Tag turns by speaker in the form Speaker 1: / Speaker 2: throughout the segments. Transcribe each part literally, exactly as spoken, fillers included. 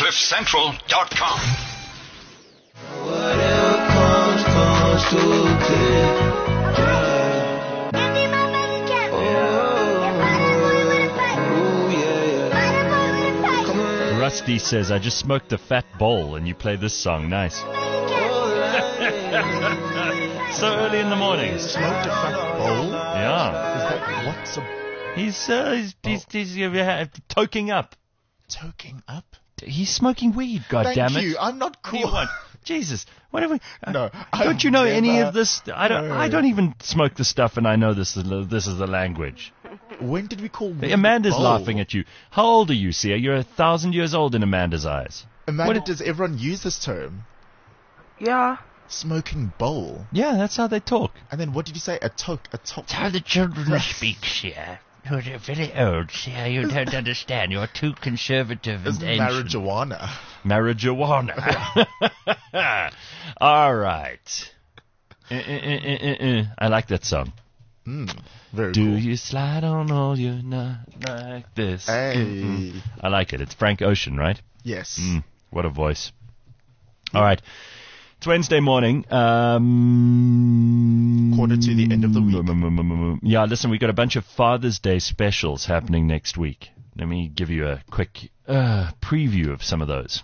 Speaker 1: cliff central dot com.
Speaker 2: Whatever comes, comes to a clear.
Speaker 3: Rusty says, I just smoked a fat bowl and you play this song. Nice. So early in the morning.
Speaker 4: Smoked a fat bowl?
Speaker 3: Yeah.
Speaker 4: Is that what's a...
Speaker 3: He's, uh, he's, he's, he's, he's uh, toking up.
Speaker 4: Toking up?
Speaker 3: He's smoking weed, goddammit.
Speaker 4: Thank you. I'm not cool.
Speaker 3: What do you want? Jesus. What have we... Uh,
Speaker 4: no.
Speaker 3: Don't
Speaker 4: I've
Speaker 3: you know
Speaker 4: never,
Speaker 3: any of this? I don't,
Speaker 4: no.
Speaker 3: I don't even smoke the stuff and I know this is, this is the language.
Speaker 4: When did we call weed
Speaker 3: Amanda's
Speaker 4: bowl?
Speaker 3: laughing at you. How old are you, Sia? You're a thousand years old in Amanda's eyes.
Speaker 4: Amanda,
Speaker 3: What-
Speaker 4: does everyone use this term?
Speaker 5: Yeah.
Speaker 4: Smoking bowl.
Speaker 3: Yeah, that's how they talk.
Speaker 4: And then what did you say? A toke, a toke.
Speaker 6: That's how the children speak, Sia. You're very old, Sia. You don't understand. You're too conservative
Speaker 4: It's
Speaker 6: and ancient.
Speaker 4: marijuana.
Speaker 3: Marijuana. All right. Uh, uh, uh, uh, uh. I like that song.
Speaker 4: Mm, very
Speaker 3: Do
Speaker 4: cool.
Speaker 3: you slide on all your not like this?
Speaker 4: Hey.
Speaker 3: Mm-mm. I like it. It's Frank Ocean, right?
Speaker 4: Yes.
Speaker 3: Mm, what a voice. All right. It's Wednesday morning. Um,
Speaker 4: Quarter to the end of the week.
Speaker 3: Yeah, listen, we've got a bunch of Father's Day specials happening next week. Let me give you a quick uh, preview of some of those.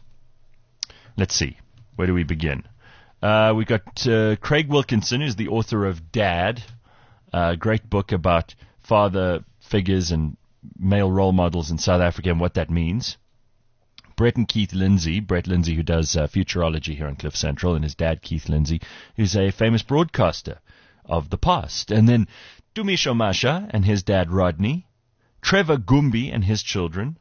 Speaker 3: Let's see. Where do we begin? Uh, we've got uh, Craig Wilkinson, who's the author of Dad, a great book about father figures and male role models in South Africa and what that means. Brett and Keith Lindsay, Brett Lindsay, who does uh, Futurology here on Cliff Central, and his dad, Keith Lindsay, who's a famous broadcaster of the past. And then Dumisho Masha and his dad, Rodney, Trevor Gumbi and his children,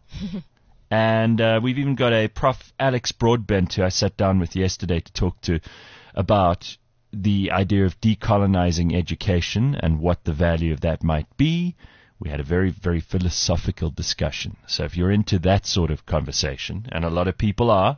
Speaker 3: and uh, we've even got a Prof Alex Broadbent, who I sat down with yesterday to talk to about the idea of decolonizing education and what the value of that might be. We had a very, very philosophical discussion. So if you're into that sort of conversation, and a lot of people are,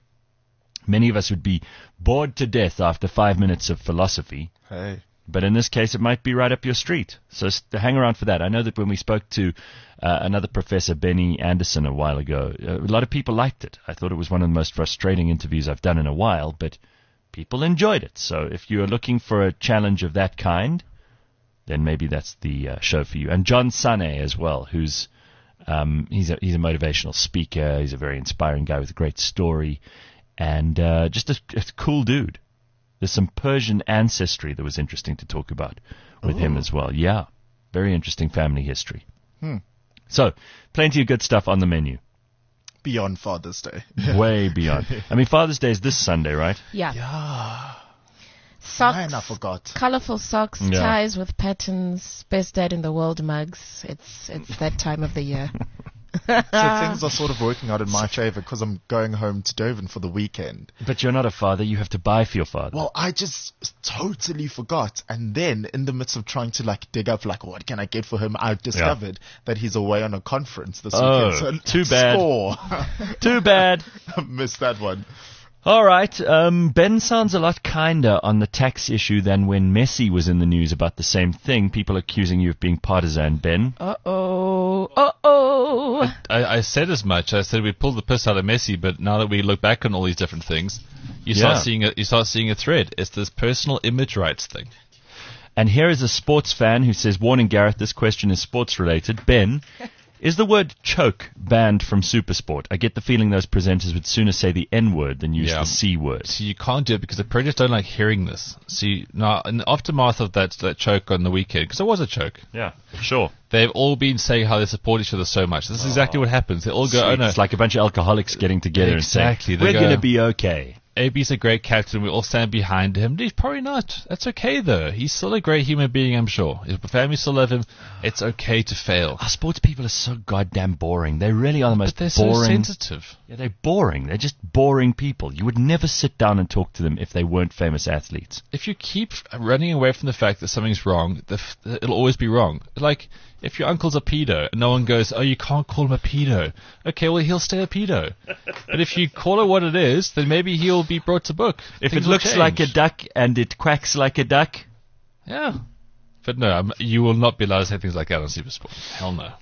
Speaker 3: many of us would be bored to death after five minutes of philosophy.
Speaker 4: Hey.
Speaker 3: But in this case, it might be right up your street. So st- hang around for that. I know that when we spoke to uh, another professor, Benny Anderson, a while ago, uh, a lot of people liked it. I thought it was one of the most frustrating interviews I've done in a while, but people enjoyed it. So if you're looking for a challenge of that kind, then maybe that's the uh, show for you. And John Sane as well, who's um, he's a he's a motivational speaker. He's a very inspiring guy with a great story, and uh, just a, a cool dude. There's some Persian ancestry that was interesting to talk about with
Speaker 4: Ooh.
Speaker 3: him as well. Yeah, very interesting family history.
Speaker 4: Hmm.
Speaker 3: So, plenty of good stuff on the menu.
Speaker 4: Beyond Father's Day.
Speaker 3: Way beyond. I mean, Father's Day is this Sunday, right?
Speaker 5: Yeah.
Speaker 4: Yeah.
Speaker 5: Socks.
Speaker 4: Man, I forgot.
Speaker 5: Colorful socks,
Speaker 3: Yeah.
Speaker 5: ties with patterns, best dad in the world mugs. It's it's that time of the year.
Speaker 4: So things are sort of working out in my favor because I'm going home to Durban for the weekend.
Speaker 3: But you're not a father. You have to buy for your father.
Speaker 4: Well, I just totally forgot. And then in the midst of trying to like dig up like what can I get for him, I discovered that he's away on a conference this
Speaker 3: Oh,
Speaker 4: weekend. So
Speaker 3: too bad.
Speaker 4: Score.
Speaker 3: Too bad.
Speaker 4: I missed that one.
Speaker 3: All right. Um, Ben sounds a lot kinder on the tax issue than when Messi was in the news about the same thing. People accusing you of being partisan, Ben.
Speaker 5: Uh-oh. Uh-oh.
Speaker 7: I, I said as much. I said we pulled the piss out of Messi, but now that we look back on all these different things, you
Speaker 3: Yeah.
Speaker 7: start seeing a, you start seeing a thread. It's this personal image rights thing.
Speaker 3: And here is a sports fan who says, warning Gareth, this question is sports related. Ben, is the word choke banned from Supersport? I get the feeling those presenters would sooner say the N word than use
Speaker 7: Yeah.
Speaker 3: the C word.
Speaker 7: So you can't do it because the predators don't like hearing this. See, now in the aftermath of that that choke on the weekend, because it was a choke,
Speaker 3: Yeah, sure.
Speaker 7: they've all been saying how they support each other so much. This is exactly what happens. They all go, oh no,
Speaker 3: It's like a bunch of alcoholics getting together
Speaker 7: Exactly.
Speaker 3: and
Speaker 7: They
Speaker 3: saying, we're
Speaker 7: go-
Speaker 3: going to be okay.
Speaker 7: A B's a great captain. We all stand behind him. He's probably not. That's okay, though. He's still a great human being, I'm sure. His family still love him. It's okay to fail.
Speaker 3: Our sports people are so goddamn boring. They really are the most
Speaker 7: But they're so
Speaker 3: boring.
Speaker 7: sensitive.
Speaker 3: Yeah, they're boring. They're just boring people. You would never sit down and talk to them if they weren't famous athletes.
Speaker 7: If you keep running away from the fact that something's wrong, the f- it'll always be wrong. Like, if your uncle's a pedo and no one goes, oh, you can't call him a pedo. Okay, well, he'll stay a pedo. But if you call it what it is, then maybe he'll be brought to book.
Speaker 3: If
Speaker 7: Things
Speaker 3: it
Speaker 7: will
Speaker 3: looks
Speaker 7: change.
Speaker 3: like a duck and it quacks like a duck,
Speaker 7: Yeah. But no, I'm, you will not be allowed to say things like that on Supersport. Hell no.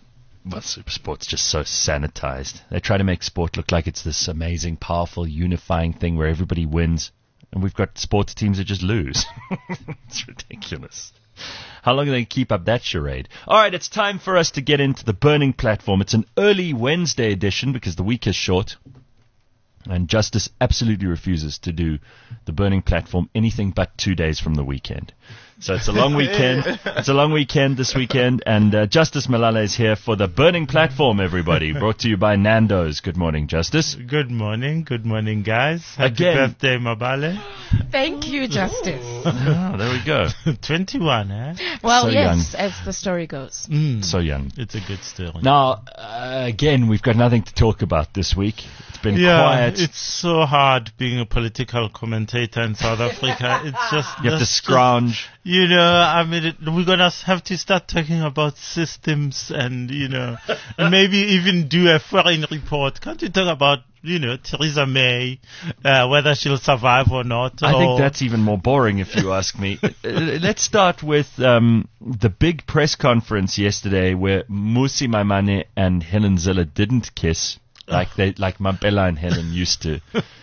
Speaker 3: Well, Supersport's just so sanitized. They try to make sport look like it's this amazing, powerful, unifying thing where everybody wins, and we've got sports teams that just lose. It's ridiculous. How long are they keep up that charade? All right, it's time for us to get into the Burning Platform. It's an early Wednesday edition because the week is short. And Justice absolutely refuses to do the Burning Platform anything but two days from the weekend. So it's a long weekend. It's a long weekend this weekend. And uh, Justice Malala is here for the Burning Platform, everybody. Brought to you by Nando's. Good morning, Justice.
Speaker 1: Good morning. Good morning, guys. Happy
Speaker 3: Again.
Speaker 1: birthday, Mabale.
Speaker 5: Thank you, Justice.
Speaker 3: Oh, there we go.
Speaker 1: twenty-one, eh?
Speaker 5: Well,
Speaker 3: So
Speaker 5: yes, as the story goes.
Speaker 1: Mm,
Speaker 3: So young.
Speaker 1: it's a good story.
Speaker 3: Now, uh, again, we've got nothing to talk about this week. It's been
Speaker 1: yeah,
Speaker 3: quiet.
Speaker 1: it's so hard being a political commentator in South Africa. It's just
Speaker 3: You have to
Speaker 1: that's just-
Speaker 3: scrounge.
Speaker 1: You know, I mean, it, we're gonna have to start talking about systems and, you know, maybe even do a foreign report. Can't you talk about, you know, Theresa May, uh, whether she'll survive or not?
Speaker 3: I
Speaker 1: or
Speaker 3: think that's even more boring, if you ask me. Uh, Let's start with um, the big press conference yesterday where Musi Maimane and Helen Zille didn't kiss like they like Mampela and Helen used to.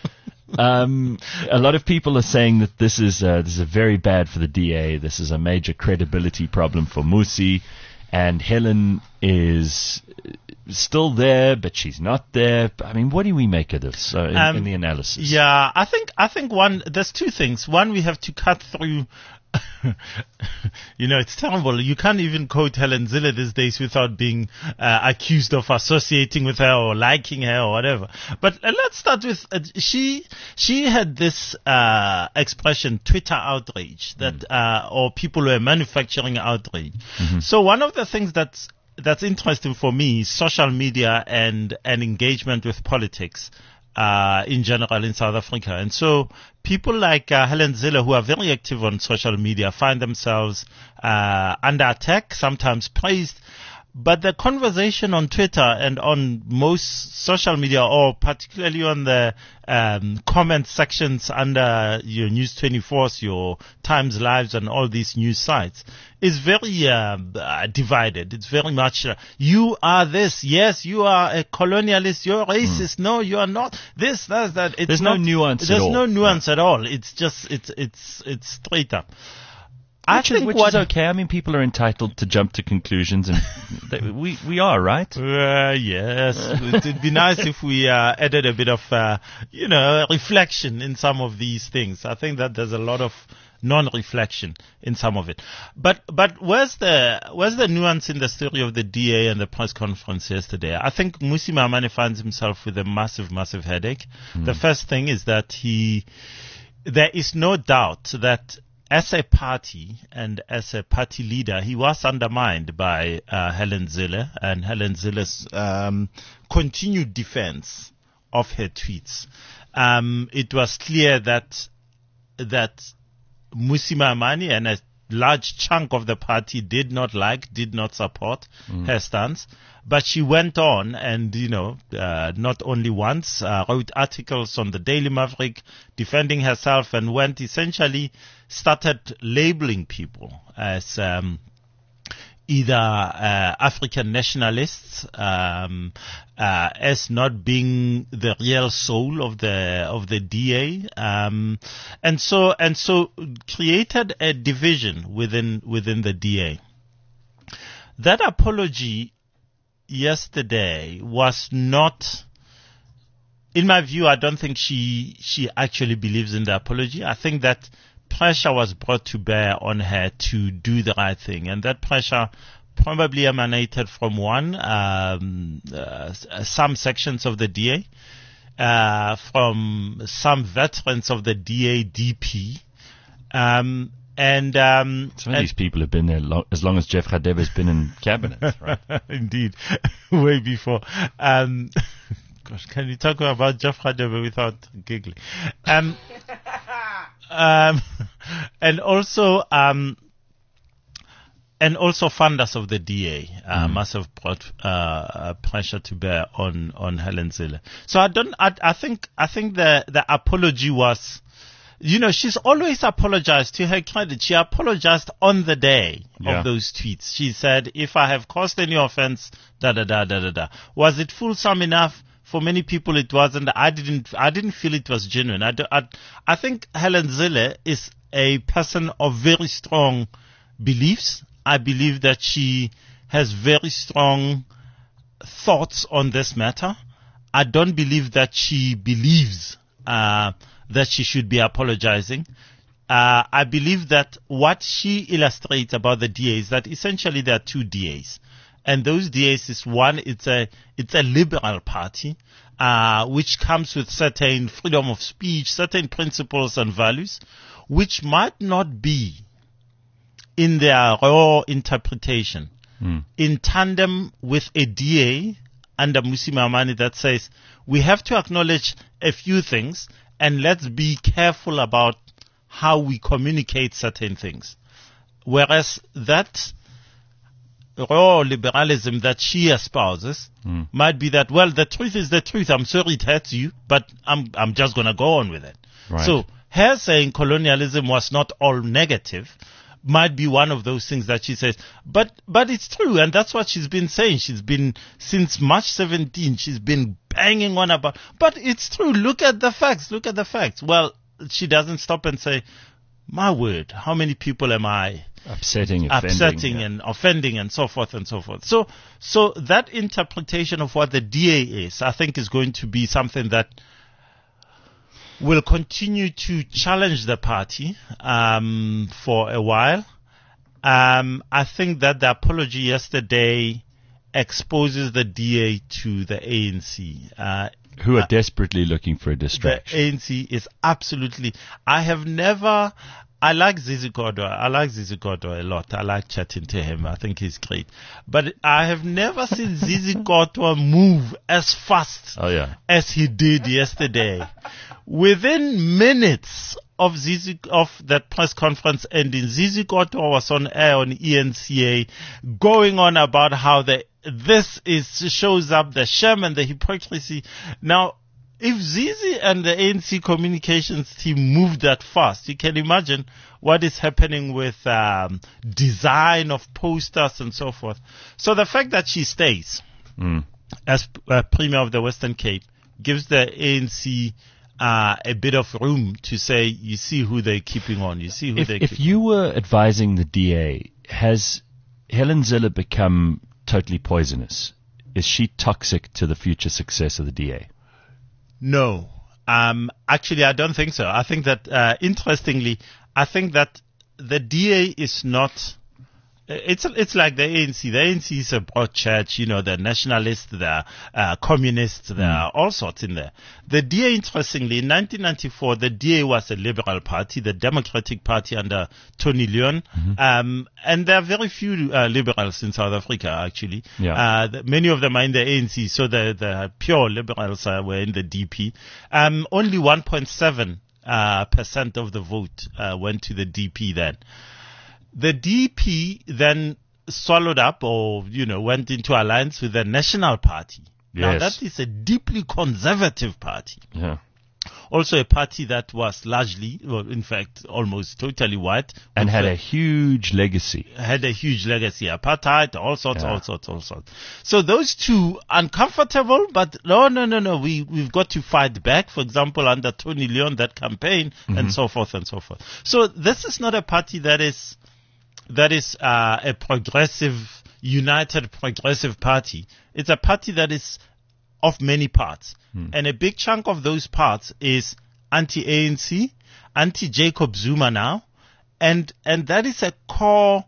Speaker 3: Um, a lot of people are saying that this is uh, this is very bad for the D A. This is a major credibility problem for Musi, and Helen is still there, but she's not there. I mean, what do we make of this uh, in,
Speaker 1: Um,
Speaker 3: in the analysis?
Speaker 1: Yeah, I think I think one. There's two things. One, we have to cut through. You know, it's terrible. You can't even quote Helen Zille these days without being uh, accused of associating with her or liking her or whatever. But uh, let's start with uh, she. She had this uh, expression, Twitter outrage, that
Speaker 3: Mm.
Speaker 1: uh, or people were manufacturing outrage. So one of the things that's that's interesting for me is social media and and engagement with politics. Uh, in general in South Africa. And so people like uh, Helen Zille, who are very active on social media, find themselves uh, under attack, sometimes praised. But the conversation on Twitter and on most social media, or particularly on the um, comment sections under your News twenty-fours, your Times Lives, and all these news sites, is very uh, uh, divided. It's very much, uh, you are this, yes, you are a colonialist, you're racist, no, you are not, this, that, that. It's
Speaker 3: There's no
Speaker 1: not,
Speaker 3: nuance at
Speaker 1: There's
Speaker 3: all.
Speaker 1: no nuance at all. It's just, it's, it's, it's straight up.
Speaker 3: Which,
Speaker 1: I
Speaker 3: is,
Speaker 1: think
Speaker 3: which
Speaker 1: what
Speaker 3: is okay. I mean, people are entitled to jump to conclusions, and they, we we are, right?
Speaker 1: Uh, yes, it would be nice if we uh, added a bit of, uh, you know, reflection in some of these things. I think that there's a lot of non-reflection in some of it. But but where's the where's the nuance in the story of the D A and the press conference yesterday? I think Musi Maimane finds himself with a massive, massive headache. The first thing is that he, there is no doubt that as a party and as a party leader, he was undermined by uh, Helen Zille and Helen Zille's um, continued defense of her tweets. Um, it was clear that that Musi Maimane and a large chunk of the party did not like, did not support her stance. But she went on and, you know, uh, not only once, uh, wrote articles on the Daily Maverick defending herself, and went essentially started labeling people as um, either uh, African nationalists, um, uh, as not being the real soul of the of the D A, um, and so and so created a division within within the D A. That apology yesterday was not, in my view, I don't think she she actually believes in the apology. I think that pressure was brought to bear on her to do the right thing, and that pressure probably emanated from one, um, uh, some sections of the D A, uh, from some veterans of the D A D P, um, and um,
Speaker 3: Some of
Speaker 1: and
Speaker 3: these people have been there lo- as long as Jeff Radebe has been in cabinet, right?
Speaker 1: Indeed, way before. Um, gosh, can you talk about Jeff Radebe without giggling? Um, um, and also, um, and also funders of the D A uh,
Speaker 3: Mm.
Speaker 1: must have brought uh, pressure to bear on on Helen Zille. So I don't. I, I think. I think the the apology was. you know, she's always apologized. To her credit, she apologized on the day
Speaker 3: Yeah.
Speaker 1: of those tweets. She said, if I have caused any offense, da da da da da da. Was it fulsome enough? For many people, it wasn't. I didn't. I didn't feel it was genuine. I, do, I, I think Helen Zille is a person of very strong beliefs. I believe that she has very strong thoughts on this matter. I don't believe that she believes uh, that she should be apologizing. Uh, I believe that what she illustrates about the D A is that essentially there are two D As. And those D As is one, it's a, it's a liberal party, uh, which comes with certain freedom of speech, certain principles and values, which might not be in their raw interpretation
Speaker 3: Mm.
Speaker 1: in tandem with a D A under Mmusi Maimane that says we have to acknowledge a few things and let's be careful about how we communicate certain things. Whereas that raw liberalism that she espouses
Speaker 3: Mm.
Speaker 1: might be that, well, the truth is the truth. I'm sorry it hurts you, but I'm I'm just going to go on with it.
Speaker 3: Right.
Speaker 1: So her saying colonialism was not all negative might be one of those things that she says. But but it's true, and that's what she's been saying. She's been, since March seventeenth, she's been banging on about, but it's true. Look at the facts. Look at the facts. Well, she doesn't stop and say, my word, how many people am I
Speaker 3: Upsetting, offending.
Speaker 1: upsetting
Speaker 3: yeah.
Speaker 1: and offending and so forth and so forth. So, so that interpretation of what the D A is, I think, is going to be something that will continue to challenge the party um, for a while. Um, I think that the apology yesterday exposes the D A to the A N C. Uh,
Speaker 3: Who are desperately looking for a
Speaker 1: the
Speaker 3: distraction.
Speaker 1: A N C is absolutely. I have never. I like Zizi Kodwa. I like Zizi Kodwa a lot. I like chatting to him. I think he's great. But I have never seen Zizi Kodwa move as fast
Speaker 3: Oh, yeah.
Speaker 1: as he did yesterday. Within minutes of Zizi, of that press conference ending, Zizi Kodwa was on air on E N C A, going on about how the this is shows up the shame and the hypocrisy. Now, if Zizi and the A N C communications team moved that fast, you can imagine what is happening with um, design of posters and so forth. So the fact that she stays
Speaker 3: Mm.
Speaker 1: as uh, Premier of the Western Cape gives the A N C uh, a bit of room to say, you see who they're keeping on, you see who
Speaker 3: If,
Speaker 1: they're
Speaker 3: if
Speaker 1: keeping
Speaker 3: you were advising the D A, has Helen Zille become totally poisonous? Is she toxic to the future success of the D A?
Speaker 1: No. Um, actually, I don't think so. I think that, uh, interestingly, I think that the D A is not, it's, it's like the A N C. The A N C is a broad church, you know, the nationalists, the uh, communists, there are all sorts in there. The D A, interestingly, in nineteen ninety-four, the D A was a liberal party, the Democratic Party under Tony Leon. Um, and there are very few uh, liberals in South Africa, actually.
Speaker 3: Yeah.
Speaker 1: Uh, the, many of them are in the A N C, so the, the pure liberals uh, were in the D P. Um, only one point seven uh, percent of the vote uh, went to the D P then. The D P then swallowed up, or, you know, went into alliance with the National Party. Now,
Speaker 3: Yes.
Speaker 1: that is a deeply conservative party.
Speaker 3: Yeah.
Speaker 1: Also a party that was largely, well, in fact, almost totally white.
Speaker 3: And
Speaker 1: with
Speaker 3: had
Speaker 1: the-
Speaker 3: a huge legacy.
Speaker 1: had a huge legacy, apartheid, all sorts,
Speaker 3: Yeah.
Speaker 1: all sorts, all sorts. So those two, uncomfortable, but no, no, no, no, we, we've got to fight back, for example, under Tony Leon, that campaign, and so forth and so forth. So this is not a party that is, that is, uh, a progressive, united progressive party. It's a party that is of many parts. And a big chunk of those parts is anti-A N C, anti-Jacob Zuma now, and, and that is a core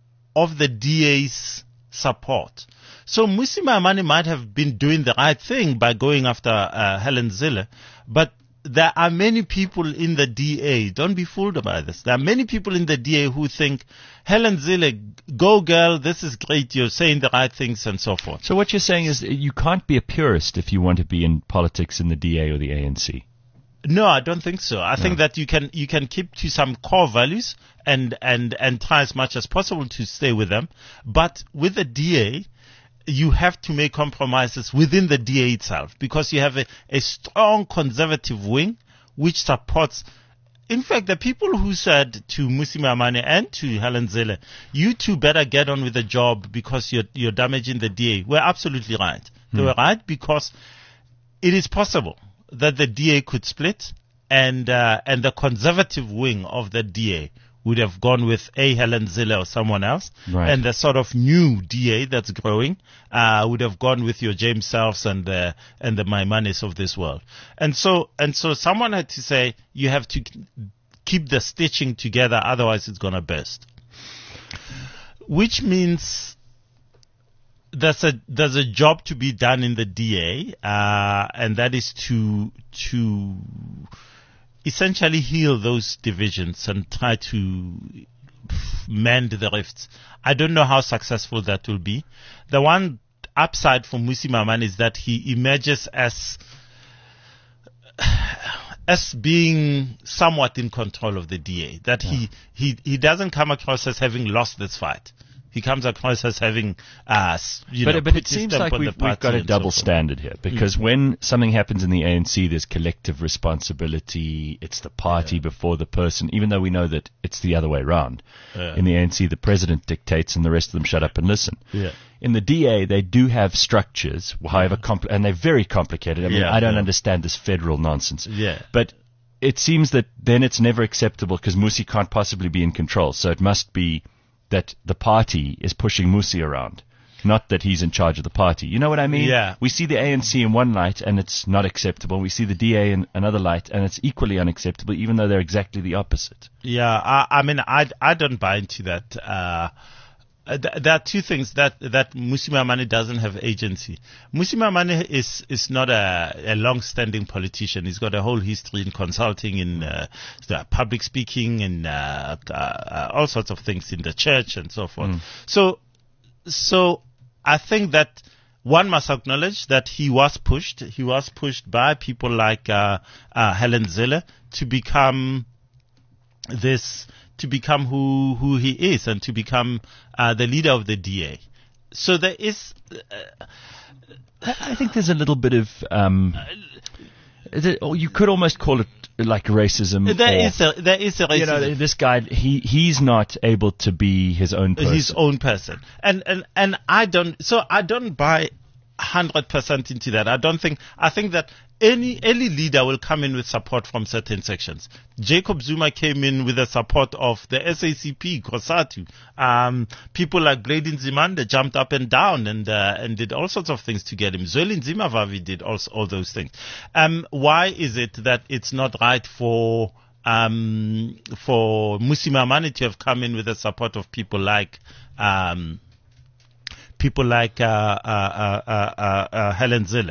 Speaker 1: of the D A's support. So Mmusi Maimane might have been doing the right thing by going after uh, Helen Zille, but there are many people in the D A, don't be fooled by this, there are many people in the D A who think, Helen Zille, go girl, this is great, you're saying the right things and so forth.
Speaker 3: So what you're saying is that you can't be a purist if you want to be in politics in the D A or the A N C.
Speaker 1: No, I don't think so. I think that you can you can keep to some core values and, and, and try as much as possible to stay with them. But with the D A, you have to make compromises within the D A itself, because you have a, a strong conservative wing which supports in fact, the people who said to Mmusi Maimane and to Helen Zille, you two better get on with the job because you're, you're damaging the D A, were absolutely right. They were right because it is possible that the D A could split and, uh, and the conservative wing of the D A would have gone with a Helen Zille or someone else,
Speaker 3: Right.
Speaker 1: and the sort of new D A that's growing uh, would have gone with your James Selfs and the and the Maimanes of this world. And so and so, someone had to say you have to keep the stitching together, otherwise it's gonna burst. Which means there's a there's a job to be done in the D A, uh, and that is to to essentially heal those divisions and try to mend the rifts. I don't know how successful that will be. The one upside for Mmusi Maimane is that he emerges as as being somewhat in control of the D A. That he, he, he doesn't come across as having lost this fight. He comes across as having, uh, s- you
Speaker 3: But,
Speaker 1: know,
Speaker 3: but
Speaker 1: put
Speaker 3: it
Speaker 1: his
Speaker 3: seems
Speaker 1: stamp
Speaker 3: like
Speaker 1: on the
Speaker 3: we've, we've got
Speaker 1: party
Speaker 3: a
Speaker 1: and so
Speaker 3: double
Speaker 1: forth.
Speaker 3: standard here because when something happens in the A N C, there's collective responsibility. It's the party before the person, even though we know that it's the other way around.
Speaker 1: Yeah.
Speaker 3: In the A N C, the president dictates and the rest of them shut up and listen.
Speaker 1: Yeah.
Speaker 3: In the D A, they do have structures, however, compl- and they're very complicated. I mean,
Speaker 1: Yeah,
Speaker 3: I don't
Speaker 1: yeah.
Speaker 3: understand this federal nonsense.
Speaker 1: Yeah.
Speaker 3: But it seems that then it's never acceptable because Mmusi can't possibly be in control. So it must be that the party is pushing Mmusi around, not that he's in charge of the party. You know what I mean?
Speaker 1: Yeah.
Speaker 3: We see the A N C in one light and it's not acceptable. We see the D A in another light and it's equally unacceptable, even though they're exactly the opposite.
Speaker 1: Yeah, I, I mean, I, I don't buy into that. Uh, th- there are two things that that Mmusi Maimane doesn't have agency. Mmusi Maimane is is not a, a long-standing politician. He's got a whole history in consulting, in uh, the public speaking, and uh, uh, all sorts of things in the church and so forth. So, so I think that one must acknowledge that he was pushed. He was pushed by people like uh, uh, Helen Zille to become this, to become who who he is and to become uh, the leader of the D A. So there is, uh,
Speaker 3: I I think there's a little bit of, um, is it- or you could almost call it like racism.
Speaker 1: there
Speaker 3: or,
Speaker 1: is a there is a racism.
Speaker 3: you know, this guy, he he's not able to be his own person.
Speaker 1: his own person, and and and I don't. So I don't buy hundred percent into that. I don't think. I think that any any leader will come in with support from certain sections. Jacob Zuma came in with the support of the S A C P, COSATU. Um, people like Gladys Nzimande jumped up and down and uh, and did all sorts of things to get him. Zweli Nzimavavi did also all those things. Um, why is it that it's not right for um for Mmusi Maimane to have come in with the support of people like um people like uh, uh, uh, uh, uh, uh, Helen Zille?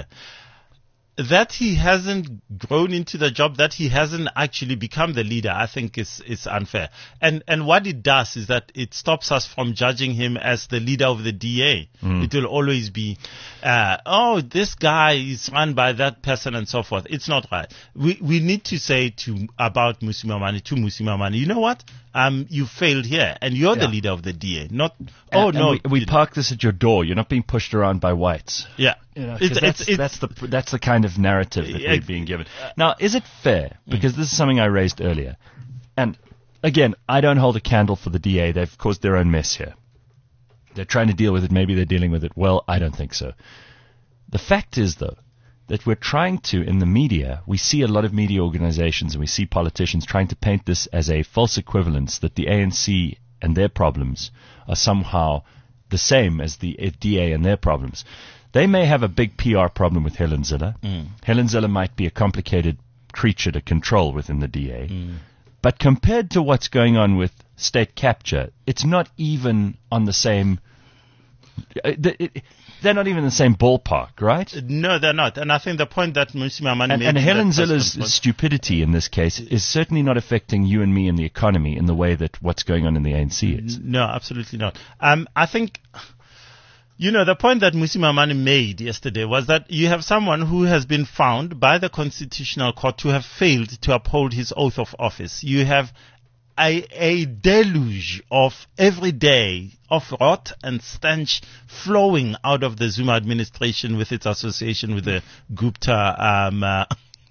Speaker 1: That he hasn't grown into the job, that he hasn't actually become the leader, I think is is unfair. And and what it does is that it stops us from judging him as the leader of the D A. It will always be, uh, oh, this guy is run by that person and so forth. It's not right. We we need to say to about Mmusi Maimane, to Mmusi Maimane, you know what? Um, you failed here, and you're the
Speaker 3: Yeah.
Speaker 1: leader of the D A. Not, oh
Speaker 3: And- and
Speaker 1: no,
Speaker 3: we, we
Speaker 1: you know.
Speaker 3: park this at your door. You're not being pushed around by whites.
Speaker 1: Yeah.
Speaker 3: You know, 'cause
Speaker 1: It's-
Speaker 3: that's,
Speaker 1: it's- it's-
Speaker 3: that's the that's the kind of narrative that
Speaker 1: Yeah,
Speaker 3: we're being given. Now, is it fair? Because this is something I raised earlier, and again, I don't hold a candle for the D A. They've caused their own mess here. They're trying to deal with it. Maybe they're dealing with it well. I don't think so. The fact is, though, that we're trying to, in the media, we see a lot of media organizations and we see politicians trying to paint this as a false equivalence that the A N C and their problems are somehow the same as the D A and their problems. They may have a big P R problem with Helen Zille. Helen Zille might be a complicated creature to control within the D A. But compared to what's going on with state capture, it's not even on the same... uh, the- it- They're not even in the same ballpark, right?
Speaker 1: No, they're not. And I think the point that Mmusi Maimane
Speaker 3: And,
Speaker 1: made
Speaker 3: and
Speaker 1: in
Speaker 3: Helen
Speaker 1: that press
Speaker 3: Zille's
Speaker 1: conference-
Speaker 3: stupidity in this case is certainly not affecting you and me and the economy in the way that what's going on in the A N C is.
Speaker 1: No, absolutely not. Um, I think, you know, the point that Mmusi Maimane made yesterday was that you have someone who has been found by the Constitutional Court to have failed to uphold his oath of office. You have a, a deluge of every day of rot and stench flowing out of the Zuma administration with its association with the Gupta um, uh,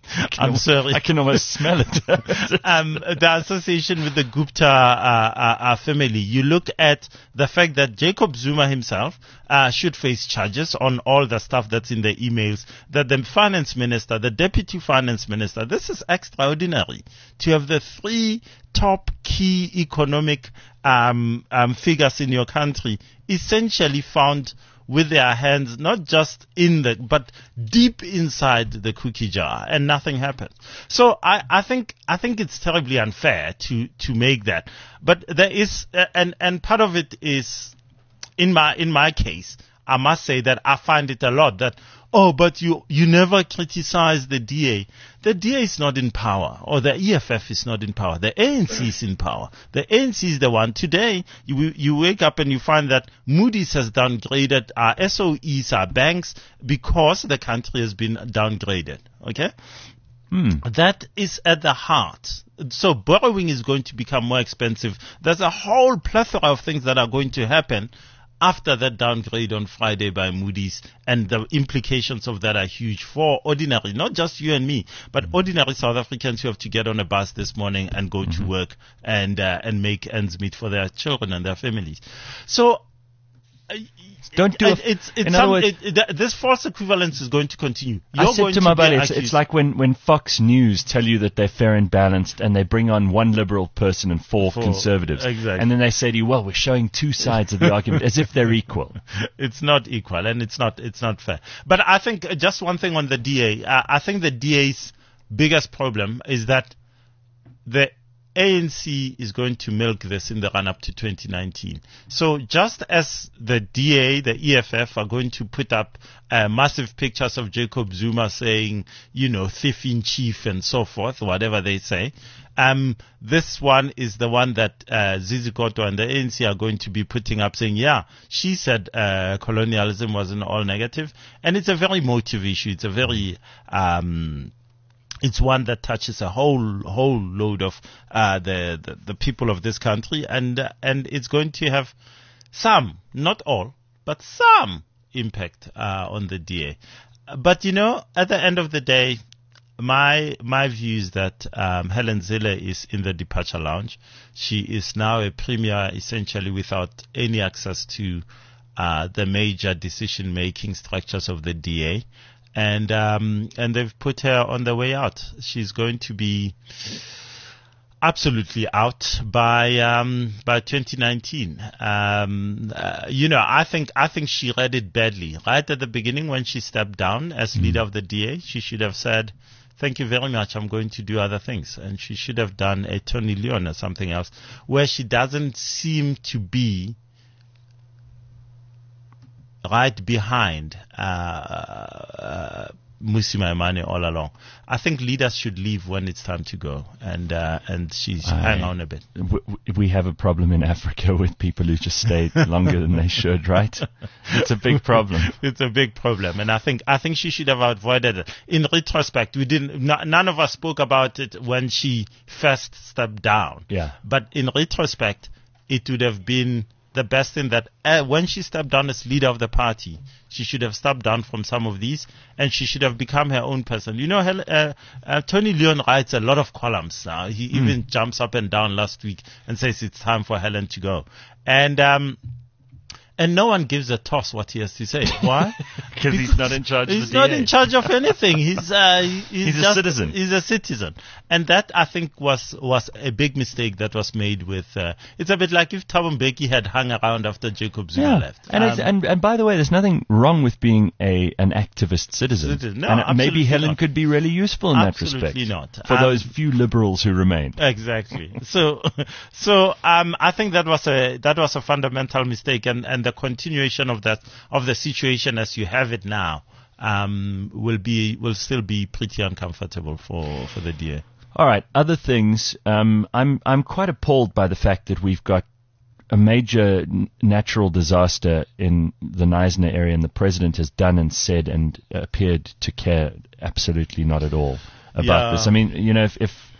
Speaker 1: I'm
Speaker 3: al-
Speaker 1: sorry.
Speaker 3: I can almost smell it.
Speaker 1: um, the association with the Gupta uh, uh, uh, family. You look at the fact that Jacob Zuma himself uh, should face charges on all the stuff that's in the emails, that the finance minister, the deputy finance minister, this is extraordinary to have the three top key economic um, um, figures in your country essentially found with their hands not just in the, but deep inside the cookie jar, and nothing happened. So I, I think, I think it's terribly unfair to, to make that. But there is, uh, and, and part of it is, in my, in my case, I must say that I find it a lot that, oh, but you, you never criticize the D A. The D A is not in power, or the E F F is not in power. The A N C is in power. The A N C is the one. Today, you, you wake up and you find that Moody's has downgraded our S O Es, our banks, because the country has been downgraded. Okay?
Speaker 3: Hmm.
Speaker 1: That is at the heart. So borrowing is going to become more expensive. There's a whole plethora of things that are going to happen after that downgrade on Friday by Moody's, and the implications of that are huge for ordinary, not just you and me, but mm-hmm. ordinary South Africans who have to get on a bus this morning and go mm-hmm. to work and uh, and make ends meet for their children and their families. So uh,
Speaker 3: don't do
Speaker 1: it, it's, it's
Speaker 3: in
Speaker 1: some,
Speaker 3: other words,
Speaker 1: it, it, this false equivalence is going to continue. You're
Speaker 3: I said
Speaker 1: going
Speaker 3: to
Speaker 1: to
Speaker 3: my
Speaker 1: be
Speaker 3: buddy, it's,
Speaker 1: accused.
Speaker 3: it's like when, when Fox News tell you that they're fair and balanced, and they bring on one liberal person and four,
Speaker 1: Four,
Speaker 3: conservatives,
Speaker 1: exactly.
Speaker 3: and then they say to you, well, we're showing two sides of the argument as if they're equal.
Speaker 1: It's not equal, and it's not it's not fair. But I think uh, just one thing on the D A. Uh, I think the D A's biggest problem is that the A N C is going to milk this in the run-up to twenty nineteen. So just as the D A, the E F F are going to put up uh, massive pictures of Jacob Zuma saying, you know, thief in chief and so forth, whatever they say, um, this one is the one that uh, Zizi Kodwa and the A N C are going to be putting up saying, yeah, she said uh, colonialism wasn't all negative. And it's a very emotive issue. It's a very... Um, It's one that touches a whole whole load of uh, the, the the people of this country, and uh, and it's going to have some, not all, but some impact uh, on the D A. But you know, at the end of the day, my my view is that um, Helen Zille is in the departure lounge. She is now a premier, essentially without any access to uh, the major decision-making structures of the D A. And um, and they've put her on the way out. She's going to be absolutely out by um, by twenty nineteen. Um, uh, you know, I think I think she read it badly right at the beginning when she stepped down as mm. leader of the D A. She should have said, "Thank you very much. I'm going to do other things," and she should have done a Tony Leon or something else, where she doesn't seem to be right behind uh, uh, Mmusi Maimane all along. I think leaders should leave when it's time to go, and uh, and she should hang on a bit.
Speaker 3: W- we have a problem in Africa with people who just stay longer than they should, right? It's a big problem.
Speaker 1: It's a big problem, and I think I think she should have avoided it. In retrospect, we didn't. N- none of us spoke about it when she first stepped down.
Speaker 3: Yeah.
Speaker 1: But in retrospect, it would have been the best thing that uh, when she stepped down as leader of the party, she should have stepped down from some of these, and she should have become her own person. You know, uh, uh, Tony Leon writes a lot of columns now. He mm. even jumps up and down last week and says it's time for Helen to go. And um, and no one gives a toss what he has to say. Why?
Speaker 3: Because he's not in charge of the
Speaker 1: He's not
Speaker 3: D A.
Speaker 1: in charge of anything. He's uh, he's,
Speaker 3: He's a
Speaker 1: just,
Speaker 3: citizen.
Speaker 1: He's a citizen, and that I think was was a big mistake that was made with. Uh, it's a bit like if Thabo Mbeki had hung around after Jacob Zuma
Speaker 3: Yeah.
Speaker 1: left.
Speaker 3: And,
Speaker 1: Um,
Speaker 3: it's, and and by the way, there's nothing wrong with being a an activist citizen.
Speaker 1: Citizen. No,
Speaker 3: and uh, maybe
Speaker 1: absolutely
Speaker 3: Helen
Speaker 1: not.
Speaker 3: could be really useful in
Speaker 1: Absolutely
Speaker 3: that respect.
Speaker 1: not.
Speaker 3: For
Speaker 1: Um,
Speaker 3: those few liberals who remain.
Speaker 1: Exactly. So, so um, I think that was a that was a fundamental mistake, and, and the continuation of that of the situation as you have it now um, will be will still be pretty uncomfortable for, for the D A.
Speaker 3: All right. Other things. Um, I'm I'm quite appalled by the fact that we've got a major n- natural disaster in the Knysna area, and the president has done and said and appeared to care absolutely not at all about
Speaker 1: Yeah.
Speaker 3: this. I mean, you know, if, if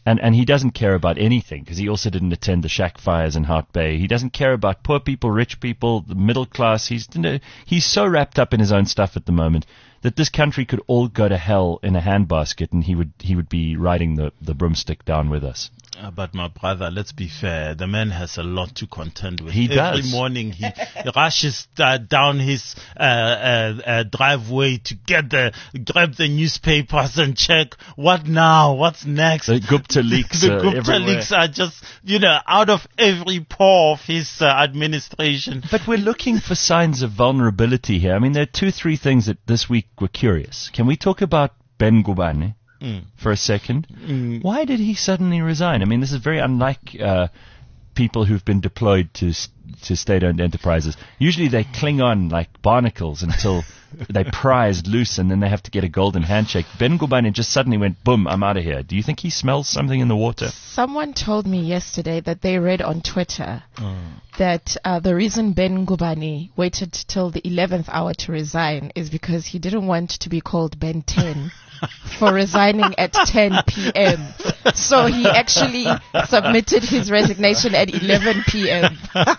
Speaker 3: And and he doesn't care about anything because he also didn't attend the shack fires in Hart Bay. He doesn't care about poor people, rich people, the middle class. He's you know, he's so wrapped up in his own stuff at the moment that this country could all go to hell in a handbasket, and he would he would be riding the, the broomstick down with us.
Speaker 1: Uh, but my brother, let's be fair. The man has a lot to contend with.
Speaker 3: He
Speaker 1: Every
Speaker 3: does.
Speaker 1: morning he rushes uh, down his uh, uh, uh, driveway to get the grab the newspapers and check what now, what's next.
Speaker 3: The Gupta leaks
Speaker 1: the
Speaker 3: are
Speaker 1: Gupta
Speaker 3: everywhere.
Speaker 1: leaks are just you know out of every pore of his uh, administration.
Speaker 3: But we're looking for signs of vulnerability here. I mean, there are two, three things that this week were curious. Can we talk about Ben Ngubane
Speaker 1: Mm.
Speaker 3: for a second?
Speaker 1: Mm.
Speaker 3: Why did he suddenly resign? I mean, this is very unlike uh, people who've been deployed to s- to state-owned enterprises. Usually they cling on like barnacles until they prized loose, and then they have to get a golden handshake. Ben Ngubane just suddenly went, boom, I'm out of here. Do you think he smells something in the water?
Speaker 5: Someone told me yesterday that they read on Twitter
Speaker 1: Oh.
Speaker 5: that uh, the reason Ben Ngubane waited till the eleventh hour to resign is because he didn't want to be called Ben ten for resigning at ten p.m. So he actually submitted his resignation at eleven p.m.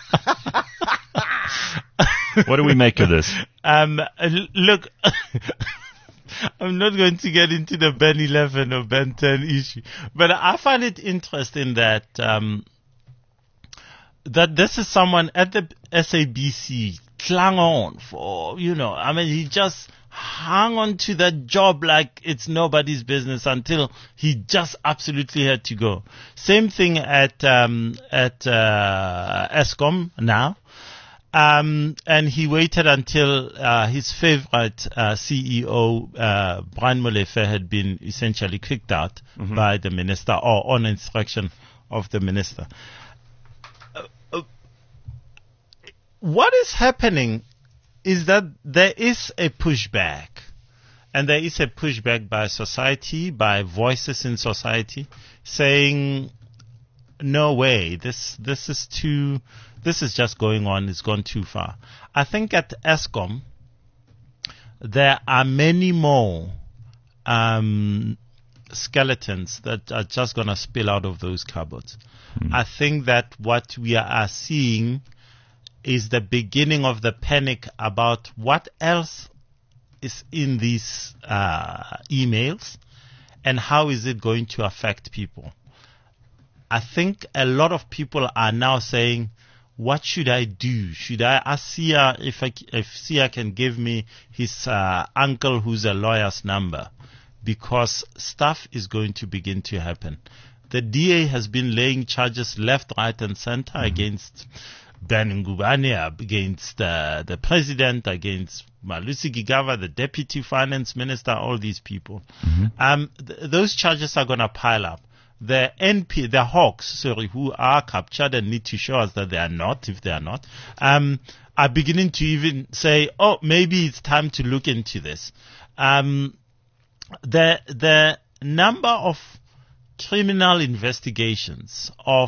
Speaker 3: What do we make of this?
Speaker 1: Um, uh, look, I'm not going to get into the Ben eleven or Ben ten issue, but I find it interesting that um, that this is someone at the S A B C clung on for, you know, I mean, he just hung on to that job like it's nobody's business until he just absolutely had to go. Same thing at um, at uh, Eskom now. Um, and he waited until uh, his favorite uh, C E O, uh, Brian Molefe, had been essentially kicked out mm-hmm. by the minister, or on instruction of the minister. Uh, uh, what is happening is that there is a pushback, and there is a pushback by society, by voices in society, saying, no way, this this is too... This is just going on. It's gone too far. I think at Eskom, there are many more um, skeletons that are just going to spill out of those cupboards. Mm. I think that what we are seeing is the beginning of the panic about what else is in these uh, emails and how is it going to affect people. I think a lot of people are now saying, what should I do? Should I ask Sia if I, if Sia can give me his uh, uncle who's a lawyer's number? Because stuff is going to begin to happen. The D A has been laying charges left, right, and center mm-hmm. against Ben Ngubane, against uh, the president, against Malusi Gigaba, the deputy finance minister, all these people. Mm-hmm. Um, th- those charges are going to pile up. The N P, the Hawks, sorry, who are captured and need to show us that they are not, if they are not, um, are beginning to even say, oh, maybe it's time to look into this. Um, the, the number of criminal investigations, of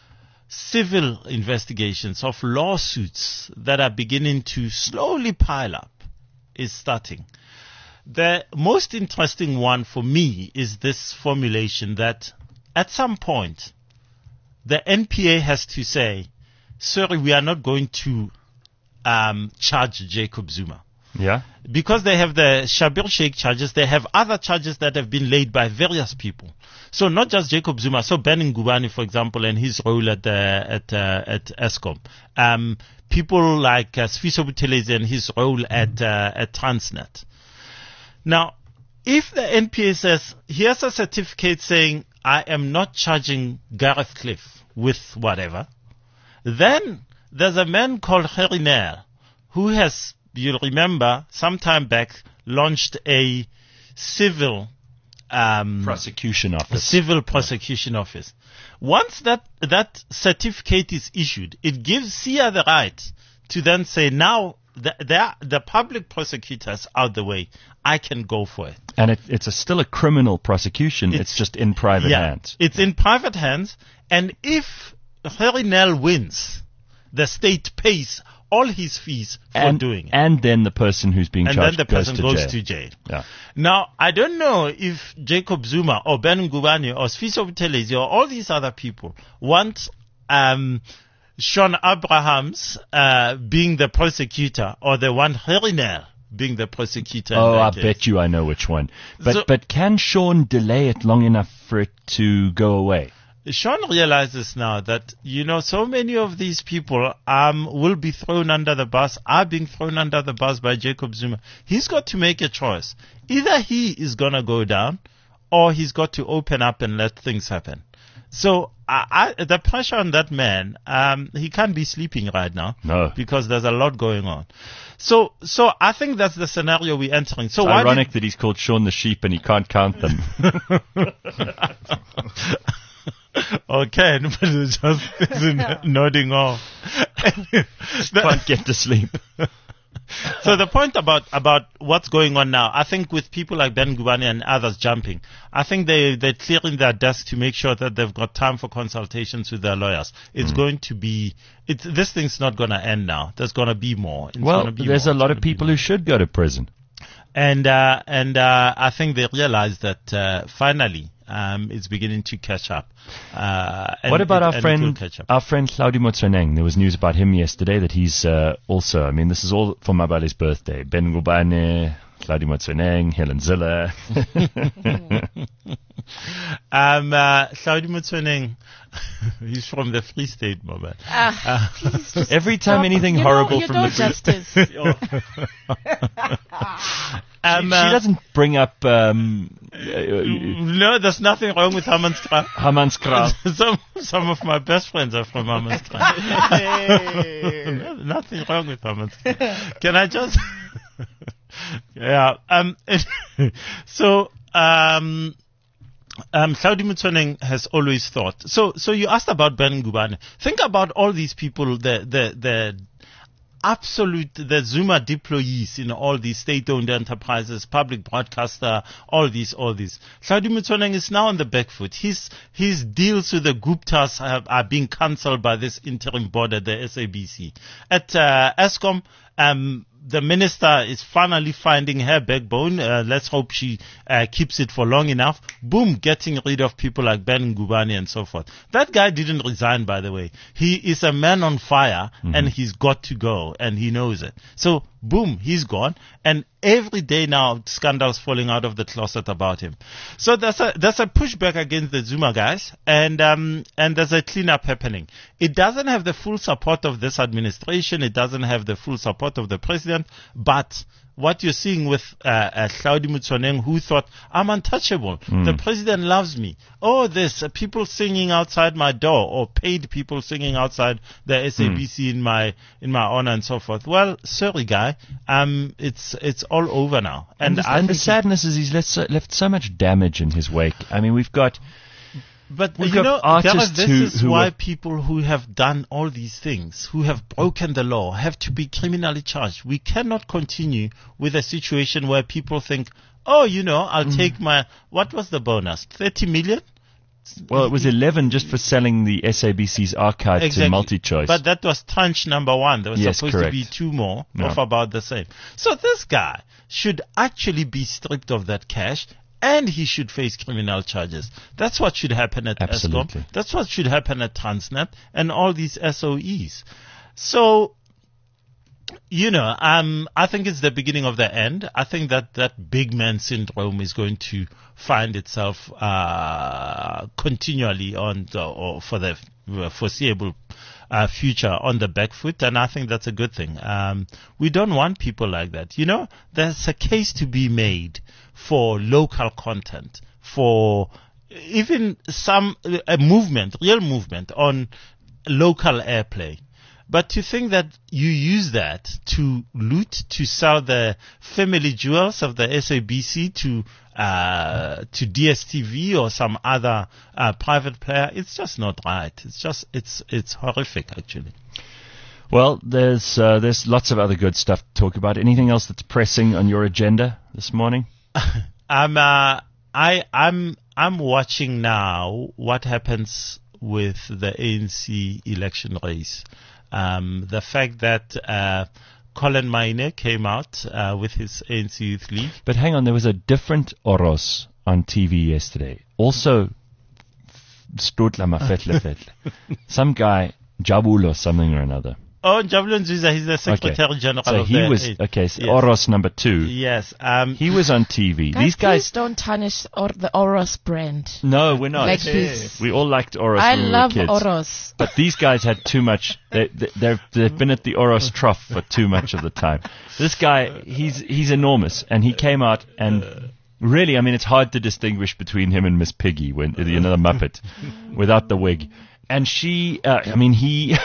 Speaker 1: civil investigations, of lawsuits that are beginning to slowly pile up is starting. The most interesting one for me is this formulation that at some point, the N P A has to say, sorry, we are not going to um, charge Jacob Zuma.
Speaker 3: Yeah. Because
Speaker 1: they have the Shabir Sheikh charges, they have other charges that have been laid by various people. So not just Jacob Zuma, so Ben Ngubane, for example, and his role at, uh, at, uh, at Eskom. Um, people like uh, Sfiso Buthelezi and his role at, uh, at Transnet. Now, if the N P A says, here's a certificate saying, I am not charging Gareth Cliff with whatever, then there's a man called Harry Nair who has, you'll remember, some time back, launched a civil um,
Speaker 3: prosecution office.
Speaker 1: Civil prosecution office. Once that, that certificate is issued, it gives Sia the right to then say, now, The, the, the public prosecutors out the way, I can go for it.
Speaker 3: And it, it's a, still a criminal prosecution. It's, it's just in private
Speaker 1: yeah,
Speaker 3: hands.
Speaker 1: It's in private hands. And if Harry Nell wins, the state pays all his fees for
Speaker 3: and,
Speaker 1: doing it.
Speaker 3: and then the person who's being
Speaker 1: And then
Speaker 3: charged
Speaker 1: the person
Speaker 3: goes,
Speaker 1: goes
Speaker 3: to,
Speaker 1: to
Speaker 3: jail.
Speaker 1: jail.
Speaker 3: Yeah.
Speaker 1: Now, I don't know if Jacob Zuma or Ben Ngubane or Sfiso Buthelezi or all these other people want um, Sean Abrahams uh, being the prosecutor, or they want Herinel being the prosecutor.
Speaker 3: Oh,
Speaker 1: in
Speaker 3: I
Speaker 1: that case.
Speaker 3: bet you I know which one. But
Speaker 1: So-
Speaker 3: but can Sean delay it long enough for it to go away?
Speaker 1: Sean realizes now that, you know, so many of these people um, will be thrown under the bus, are being thrown under the bus by Jacob Zuma. He's got to make a choice. Either he is going to go down, or he's got to open up and let things happen. So I, I, the pressure on that man, um, he can't be sleeping right now.
Speaker 3: No.
Speaker 1: Because there's a lot going on. So so I think that's the scenario we're entering. So
Speaker 3: It's
Speaker 1: why
Speaker 3: ironic
Speaker 1: did-
Speaker 3: that he's called Sean the Sheep and he can't count them.
Speaker 1: Okay, but it's just it's nodding off.
Speaker 3: Can't get to sleep.
Speaker 1: So the point about, about what's going on now, I think with people like Ben Ngubane and others jumping, I think they, they're clearing their desk to make sure that they've got time for consultations with their lawyers. It's
Speaker 3: Mm.
Speaker 1: going to be, it's, this thing's not going to end now. There's going to be more. It's
Speaker 3: Well,
Speaker 1: gonna be
Speaker 3: there's
Speaker 1: more.
Speaker 3: a lot
Speaker 1: It's
Speaker 3: of
Speaker 1: gonna be
Speaker 3: people
Speaker 1: more.
Speaker 3: who should go to prison.
Speaker 1: And, uh, and, uh, I think they realize that, uh, finally, um, it's beginning to catch up. Uh, and
Speaker 3: What about
Speaker 1: it,
Speaker 3: our
Speaker 1: and it will
Speaker 3: friend,
Speaker 1: catch up.
Speaker 3: our friend Claudio Motsoeneng? There was news about him yesterday that he's uh, also, I mean, this is all for Mabale's birthday. Ben Ngubane, Claudio Motsoeneng, Helen Ziller.
Speaker 1: um, uh, Saudi Motsoeneng, he's from the Free State, Mabale.
Speaker 5: Ah, please just
Speaker 3: Every time
Speaker 5: stop.
Speaker 3: anything
Speaker 5: You
Speaker 3: horrible
Speaker 5: know, you
Speaker 3: from
Speaker 5: know
Speaker 3: the Free
Speaker 5: justice.
Speaker 1: Um,
Speaker 3: she
Speaker 1: uh,
Speaker 3: doesn't bring up um, uh,
Speaker 1: No, there's nothing wrong with Hammanskraal.
Speaker 3: Hammanskraal.
Speaker 1: some some of my best friends are from Hammanskraal. No, nothing wrong with Hammanskraal. Can I just? Yeah. Um. So um. Um, Saudi Motsoeneng has always thought. So, so you asked about Ben Ngubane. Think about all these people, the the the absolute, the Zuma deployees in all these state-owned enterprises, public broadcaster, all these, all these. Saudi Motsoeneng is now on the back foot. His his deals with the Guptas have, are being cancelled by this interim board at the S A B C. At uh, Eskom, um. The minister is finally finding her backbone. Uh, let's hope she uh, keeps it for long enough. Boom, getting rid of people like Ben Ngubane and so forth. That guy didn't resign, by the way. He is a man on fire,
Speaker 3: Mm-hmm.
Speaker 1: and he's got to go, and he knows it. So, boom, he's gone. And every day now, scandals falling out of the closet about him. So there's a there's a pushback against the Zuma guys, and um and there's a cleanup happening. It doesn't have the full support of this administration. It doesn't have the full support of the president. But what you're seeing with uh, uh, Claudio Motsoeneng, who thought, I'm untouchable. The president loves me. Oh, this, uh, people singing outside my door, or paid people singing outside the S A B C in my in my honor and so forth. Well, sorry, guy, um, it's it's all over now.
Speaker 3: And, the,
Speaker 1: I
Speaker 3: and the
Speaker 1: think-
Speaker 3: sadness is he's left so, left so much damage in his wake. I mean, we've got
Speaker 1: But
Speaker 3: We've
Speaker 1: you
Speaker 3: got
Speaker 1: know,
Speaker 3: artists
Speaker 1: Gareth, this
Speaker 3: who-
Speaker 1: is
Speaker 3: who
Speaker 1: why
Speaker 3: are-
Speaker 1: people who have done all these things, who have broken the law, have to be criminally charged. We cannot continue with a situation where people think, oh, you know, I'll
Speaker 3: Mm.
Speaker 1: take my, what was the bonus? thirty million?
Speaker 3: well, it was eleven just for selling the S A B C's archive to MultiChoice.
Speaker 1: But that was tranche number one. There was
Speaker 3: Yes,
Speaker 1: supposed
Speaker 3: correct.
Speaker 1: to be two more
Speaker 3: Yeah.
Speaker 1: of about the same. So this guy should actually be stripped of that cash, and he should face criminal charges. That's what should happen at
Speaker 3: Absolutely.
Speaker 1: Eskom. That's what should happen at Transnet and all these S O Es. So, you know, um, I think it's the beginning of the end. I think that that big man syndrome is going to find itself uh, continually on the, or for the foreseeable uh, future on the back foot, and I think that's a good thing. Um, we don't want people like that. You know, there's a case to be made for local content, for even some a movement, real movement on local airplay. But to think that you use that to loot, to sell the family jewels of the S A B C to uh, to D S T V or some other uh, private player, it's just not right. It's just it's it's horrific, actually.
Speaker 3: well, there's uh, there's lots of other good stuff to talk about. Anything else that's pressing on your agenda this morning?
Speaker 1: I'm uh, I I'm I'm watching now what happens with the A N C election race. Um, the fact that uh, Colin Maine came out uh, with his A N C Youth League.
Speaker 3: But hang on, there was a different Oros on T V yesterday. Also, Stotla Mafetle Fetle. Some guy, Jabul or something or another.
Speaker 1: Oh, Jabulon Zwiza, he's the Secretary
Speaker 3: Okay.
Speaker 1: General
Speaker 3: So
Speaker 1: of
Speaker 3: he
Speaker 1: the
Speaker 3: was,
Speaker 1: A-
Speaker 3: okay, so
Speaker 1: Yes.
Speaker 3: Oros number two.
Speaker 1: Yes. Um,
Speaker 3: He was on T V.
Speaker 5: Guys,
Speaker 3: These
Speaker 5: please
Speaker 3: guys,
Speaker 5: don't tarnish or the Oros brand.
Speaker 3: no, we're not.
Speaker 5: Like this.
Speaker 3: We all liked Oros
Speaker 5: I
Speaker 3: when we
Speaker 5: love
Speaker 3: were kids.
Speaker 5: Oros.
Speaker 3: But these guys had too much. They, they, they've, they've been at the Oros trough for too much of the time. This guy, he's he's enormous, and he came out and really, I mean, it's hard to distinguish between him and Miss Piggy, when you know, the Muppet, without the wig. And she, uh, I mean, he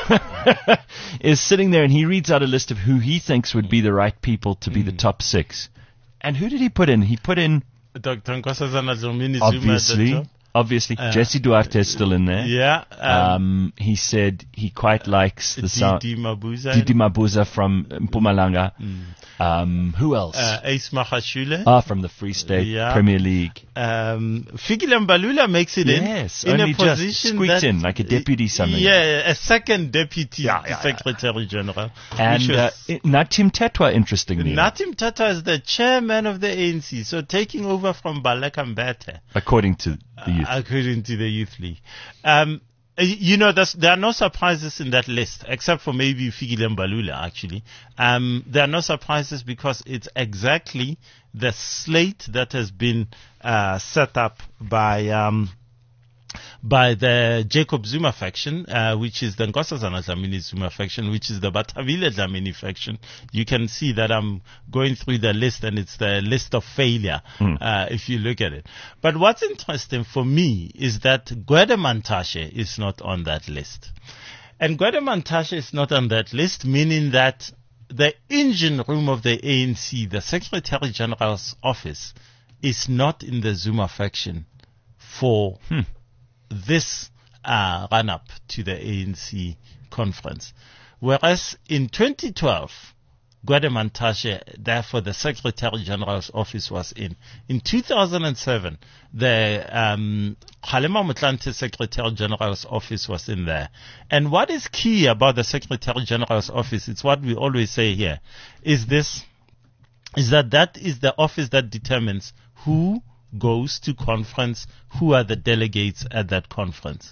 Speaker 3: is sitting there and he reads out a list of who he thinks would be the right people to be the top six. And who did he put in? He put in,
Speaker 1: Doctor Nkosazana Dlamini Zuma at the
Speaker 3: obviously,
Speaker 1: top.
Speaker 3: obviously,
Speaker 1: Uh,
Speaker 3: Jesse Duarte is still in there.
Speaker 1: Yeah. Um,
Speaker 3: Um, he said he quite likes the sound.
Speaker 1: Didi Mabuza.
Speaker 3: Didi Mabuza from Mpumalanga. Um, who else?
Speaker 1: Uh, Ace Mahashule.
Speaker 3: ah, from the Free State
Speaker 1: yeah.
Speaker 3: Premier League.
Speaker 1: Um, Fikile Mbalula makes it
Speaker 3: Yes,
Speaker 1: in. In
Speaker 3: only
Speaker 1: a
Speaker 3: just
Speaker 1: position
Speaker 3: squeaked
Speaker 1: that,
Speaker 3: in, like a deputy something.
Speaker 1: Yeah, a second deputy
Speaker 3: Yeah, yeah,
Speaker 1: secretary general.
Speaker 3: And
Speaker 1: which
Speaker 3: uh,
Speaker 1: was-
Speaker 3: i- Natim Tetwa, interestingly, enough,
Speaker 1: Natim Tata is the chairman of the A N C, so taking over from Baleka Mbete,
Speaker 3: according to the youth.
Speaker 1: according to the Youth League. Um, y- you know, there's, there are no surprises in that list, except for maybe Fikile Mbalula, actually. Um, there are no surprises because it's exactly the slate that has been uh, set up by um, by the Jacob Zuma faction, uh, which is the Nkosazana Dlamini Zuma faction, which is the Batavile Dlamini faction. You can see that I'm going through the list, and it's the list of failure, uh, if you look at it. But what's interesting for me is that Gwede Mantashe is not on that list. And Gwede Mantashe is not on that list, meaning that the engine room of the A N C, the Secretary General's office, is not in the Zuma faction for this uh, run-up to the A N C conference. Whereas in twenty twelve, Gwede Mantashe, therefore the Secretary General's office was in. In two thousand seven, the um, Kgalema Motlanthe Secretary General's office was in there. And what is key about the Secretary General's office, it's what we always say here, is this, is that that is the office that determines who goes to conference, who are the delegates at that conference.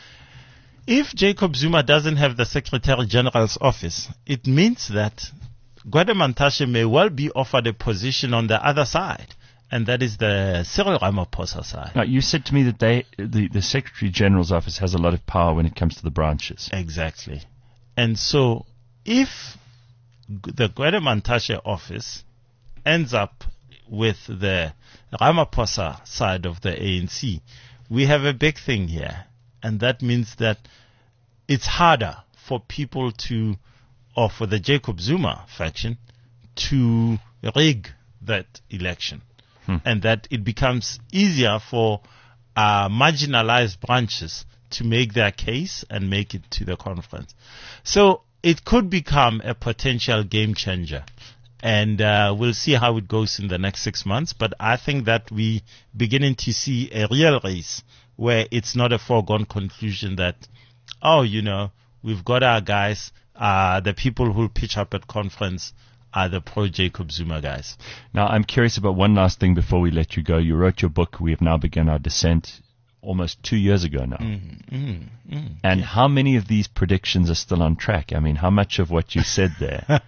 Speaker 1: If Jacob Zuma doesn't have the Secretary General's office, it means that Gwede Mantashe may well be offered a position on the other side, and that is the Cyril Ramaphosa side.
Speaker 3: Now, you said to me that they, the, the Secretary General's office has a lot of power when it comes to the branches.
Speaker 1: Exactly. And so, if g- the Gwede Mantashe office ends up with the Ramaphosa side of the A N C, we have a big thing here. And that means that it's harder for people to, or for the Jacob Zuma faction, to rig that election.
Speaker 3: Hmm.
Speaker 1: And that it becomes easier for uh, marginalized branches to make their case and make it to the conference. So it could become a potential game changer. And uh, we'll see how it goes in the next six months. But I think that we beginning to see a real race where it's not a foregone conclusion that, oh, you know, we've got our guys, uh, the people who'll pitch up at conference are the pro-Jacob Zuma guys.
Speaker 3: Now, I'm curious about one last thing before we let you go. You wrote your book, We Have Now Begun Our Descent, almost two years ago now.
Speaker 1: Mm, mm, mm.
Speaker 3: And how many of these predictions are still on track? I mean, how much of what you said there?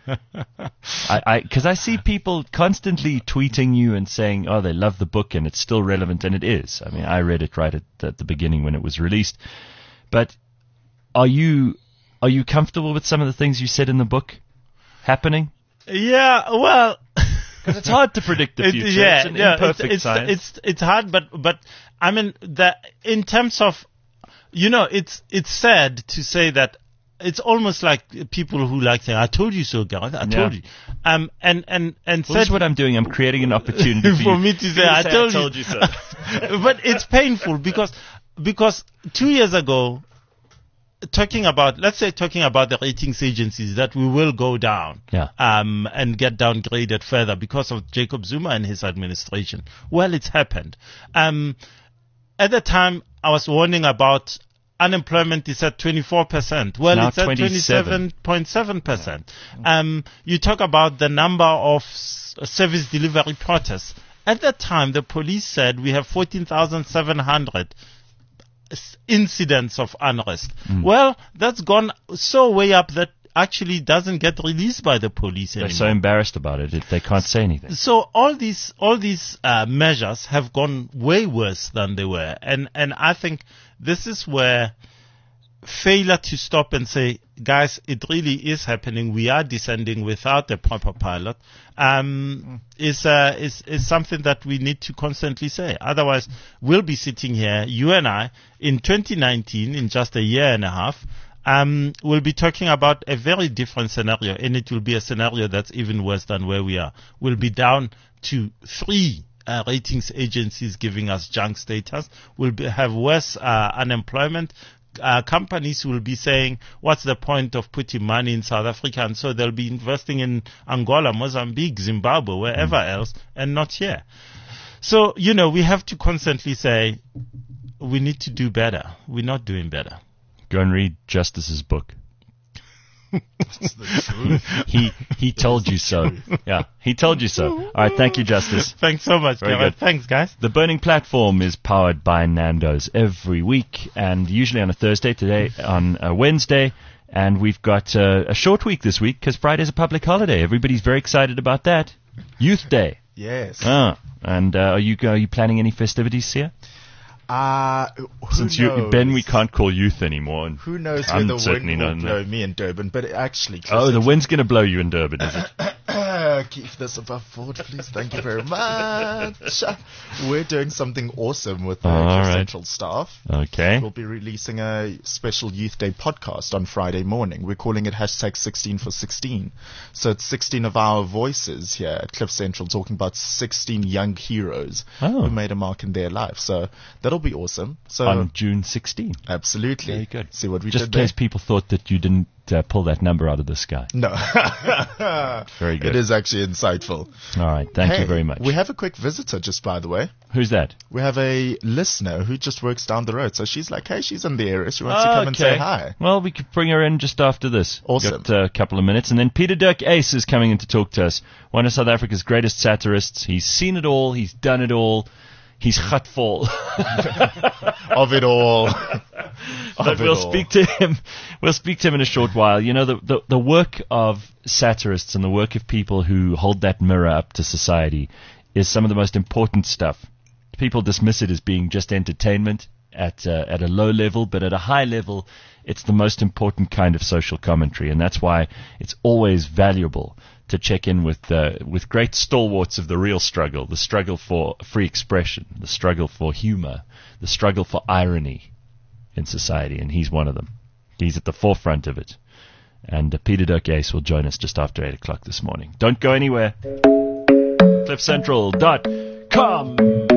Speaker 3: I, I, cause I see people constantly tweeting you and saying, oh, they love the book and it's still relevant, and it is. I mean, I read it right at, at the beginning when it was released. But are you, are you comfortable with some of the things you said in the book happening?
Speaker 1: Yeah, well...
Speaker 3: Because it's hard to predict the
Speaker 1: It-
Speaker 3: future.
Speaker 1: yeah,
Speaker 3: it's an
Speaker 1: yeah,
Speaker 3: imperfect
Speaker 1: it's, it's,
Speaker 3: science.
Speaker 1: It's it's hard, but but I mean that in terms of, you know, it's it's sad to say that it's almost like people who like saying, "I told you so, Gareth. I told
Speaker 3: Yeah.
Speaker 1: you." Um, and and and
Speaker 3: Well, this is
Speaker 1: said
Speaker 3: what I'm doing. I'm creating an opportunity for,
Speaker 1: for
Speaker 3: you.
Speaker 1: me to say,
Speaker 3: You
Speaker 1: "I
Speaker 3: say,
Speaker 1: told,
Speaker 3: told you so."
Speaker 1: But it's painful because because two years ago, talking about, let's say talking about the ratings agencies, that we will go down
Speaker 3: Yeah.
Speaker 1: um, and get downgraded further because of Jacob Zuma and his administration. Well, it's happened. Um, at the time, I was warning about unemployment is at twenty-four percent. Well,
Speaker 3: now
Speaker 1: it's at twenty-seven point seven percent. Um, you talk about the number of s- service delivery protests. At that time, the police said we have fourteen thousand seven hundred s- incidents of unrest.
Speaker 3: Mm.
Speaker 1: Well, that's gone so way up that actually doesn't get released by the police
Speaker 3: They're
Speaker 1: anymore.
Speaker 3: so embarrassed about it, it they can't say anything.
Speaker 1: So all these all these uh, measures have gone way worse than they were, and and I think this is where failure to stop and say, guys, it really is happening. We are descending without a proper pilot. Um, is uh, is is something that we need to constantly say. Otherwise, we'll be sitting here, you and I, in twenty nineteen, in just a year and a half. Um, we'll be talking about a very different scenario, and it will be a scenario that's even worse than where we are. We'll be down to three uh, ratings agencies giving us junk status. We'll be, have worse uh, unemployment. Uh, companies will be saying, what's the point of putting money in South Africa? And so they'll be investing in Angola, Mozambique, Zimbabwe, wherever mm. else, and not here. So, you know, we have to constantly say, we need to do better. We're not doing better.
Speaker 3: Go and read Justice's book. he he told you so. Yeah, he told you so. All right, thank you, Justice.
Speaker 1: Thanks so much,
Speaker 3: Very
Speaker 1: Gareth.
Speaker 3: good.
Speaker 1: Thanks, guys.
Speaker 3: The Burning Platform is powered by Nando's every week, and usually on a Thursday, today on a Wednesday. And we've got uh, a short week this week because Friday's a public holiday. Everybody's very excited about that. Youth Day.
Speaker 4: Yes.
Speaker 3: Ah, and uh, are you are you planning any festivities here?
Speaker 4: Uh, who
Speaker 3: Since you,
Speaker 4: knows?
Speaker 3: Ben, we can't call youth anymore. And
Speaker 4: Who knows
Speaker 3: I'm
Speaker 4: where the
Speaker 3: certainly
Speaker 4: wind will
Speaker 3: not-
Speaker 4: blow me in Durban, but actually...
Speaker 3: Oh, the wind's going to blow you in Durban, is it?
Speaker 4: Keep this above board, please. Thank you very much. We're doing something awesome with the
Speaker 3: All
Speaker 4: Cliff
Speaker 3: right.
Speaker 4: Central staff.
Speaker 3: Okay.
Speaker 4: We'll be releasing a special Youth Day podcast on Friday morning. We're calling it hashtag sixteen for sixteen. So it's sixteen of our voices here at Cliff Central talking about sixteen young heroes
Speaker 3: Oh.
Speaker 4: who made a mark in their life. So that'll be awesome. So
Speaker 3: On June sixteenth.
Speaker 4: absolutely.
Speaker 3: Very good.
Speaker 4: See what we
Speaker 3: Just
Speaker 4: did
Speaker 3: in case
Speaker 4: there?
Speaker 3: people thought that you didn't uh, pull that number out of the sky.
Speaker 4: No.
Speaker 3: Very good.
Speaker 4: It is actually insightful.
Speaker 3: All right. Thank
Speaker 4: Hey,
Speaker 3: you very much.
Speaker 4: We have a quick visitor, just by the way.
Speaker 3: Who's that?
Speaker 4: We have a listener who just works down the road. So she's like, hey, she's in the area. She wants to come and say hi.
Speaker 3: Well, we could bring her in just after this.
Speaker 4: Awesome.
Speaker 3: Got uh, a couple of minutes. And then Peter Dirk Ace is coming in to talk to us. One of South Africa's greatest satirists. He's seen it all. He's done it all. He's gatvol.
Speaker 4: Of it all.
Speaker 3: But
Speaker 4: Of it
Speaker 3: we'll
Speaker 4: all.
Speaker 3: speak to him. We'll speak to him in a short while. You know, the, the the work of satirists and the work of people who hold that mirror up to society is some of the most important stuff. People dismiss it as being just entertainment at uh, at a low level, but at a high level, it's the most important kind of social commentary, and that's why it's always valuable to check in with uh, with great stalwarts of the real struggle, the struggle for free expression, the struggle for humor, the struggle for irony in society, and he's one of them. He's at the forefront of it. And uh, Peter Dirk Ace will join us just after eight o'clock this morning. Don't go anywhere. cliff central dot com.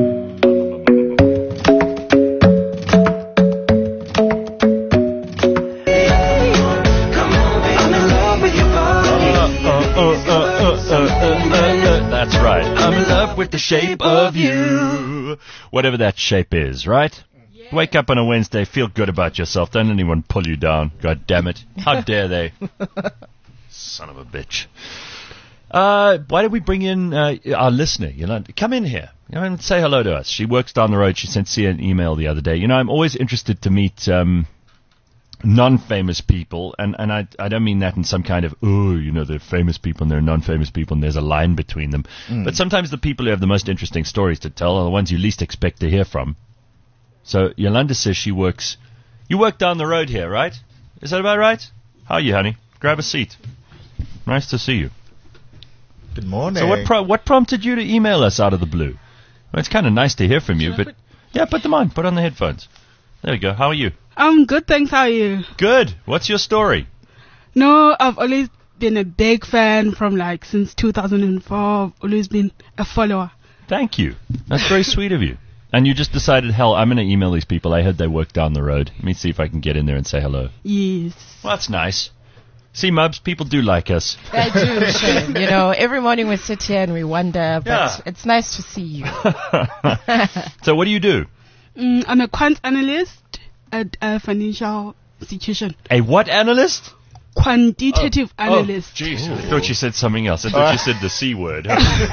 Speaker 3: That's right. I'm in love with the shape of you. Whatever that shape is, right? Wake up on a Wednesday, feel good about yourself. Don't anyone pull you down. God damn it. How dare they? Son of a bitch. Uh, why don't we bring in uh, our listener? You know, come in here. You know, and say hello to us. She works down the road. She sent Sia an email the other day. You know, I'm always interested to meet um, non-famous people, and, and I I don't mean that in some kind of, oh, you know, they're famous people and they're non-famous people and there's a line between them. Mm. But sometimes the people who have the most interesting stories to tell are the ones you least expect to hear from. So Yolanda says she works... You work down the road here, right? Is that about right? How are you, honey? Grab a seat. Nice to see you.
Speaker 4: Good morning.
Speaker 3: So what pro- what prompted you to email us out of the blue? Well, it's kind of nice to hear from you, but... Yeah, put them on. Put on the headphones. There we go. How are you?
Speaker 8: I'm good, thanks. How are you?
Speaker 3: Good. What's your story?
Speaker 8: No, I've always been a big fan from like since two thousand four. I've always been a follower.
Speaker 3: Thank you. That's very sweet of you. And you just decided, hell, I'm going to email these people. I heard they work down the road. Let me see if I can get in there and say hello.
Speaker 8: Yes.
Speaker 3: Well, that's nice. See, Mubs, people do like us.
Speaker 5: I do, Shane. You know, every morning we sit here and we wonder, but
Speaker 3: Yeah.
Speaker 5: it's nice to see you.
Speaker 3: So what do you do?
Speaker 8: Mm, I'm a quant analyst at a financial institution.
Speaker 3: A what analyst?
Speaker 8: Quantitative analyst.
Speaker 3: Oh, jeez. I thought you said something else. I thought you said the C word.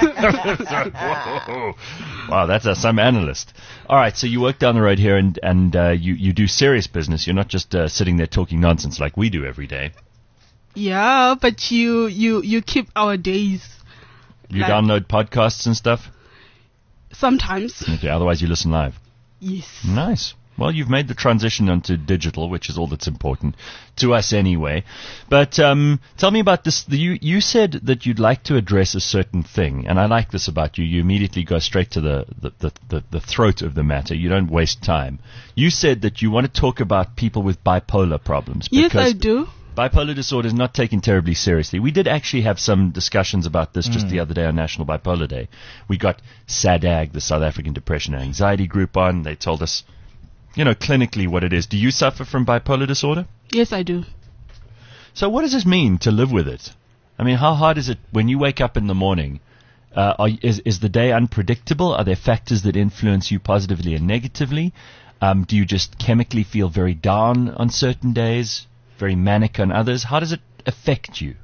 Speaker 3: Whoa. Wow, that's uh, some analyst. All right, so you work down the road here and, and uh, you, you do serious business. You're not just uh, sitting there talking nonsense like we do every day.
Speaker 8: Yeah, but you, you, you keep our days.
Speaker 3: You
Speaker 8: Like-
Speaker 3: download podcasts and stuff?
Speaker 8: Sometimes.
Speaker 3: Okay, otherwise you listen live.
Speaker 8: Yes.
Speaker 3: Nice. Well, you've made the transition onto digital, which is all that's important to us anyway. But um, tell me about this. The, you, you said that you'd like to address a certain thing, and I like this about you. You immediately go straight to the, the, the, the, the throat of the matter. You don't waste time. You said that you want to talk about people with bipolar problems.
Speaker 8: Yes,
Speaker 3: because
Speaker 8: I do.
Speaker 3: Bipolar disorder is not taken terribly seriously. We did actually have some discussions about this just the other day on National Bipolar Day. We got SADAG, the South African Depression and Anxiety Group, on. They told us, you know, clinically what it is. Do you suffer from bipolar disorder?
Speaker 8: Yes, I do.
Speaker 3: So what does this mean to live with it? I mean, how hard is it when you wake up in the morning? Uh, are, is, is the day unpredictable? Are there factors that influence you positively and negatively? Um, do you just chemically feel very down on certain days, very manic on others? How does it affect you?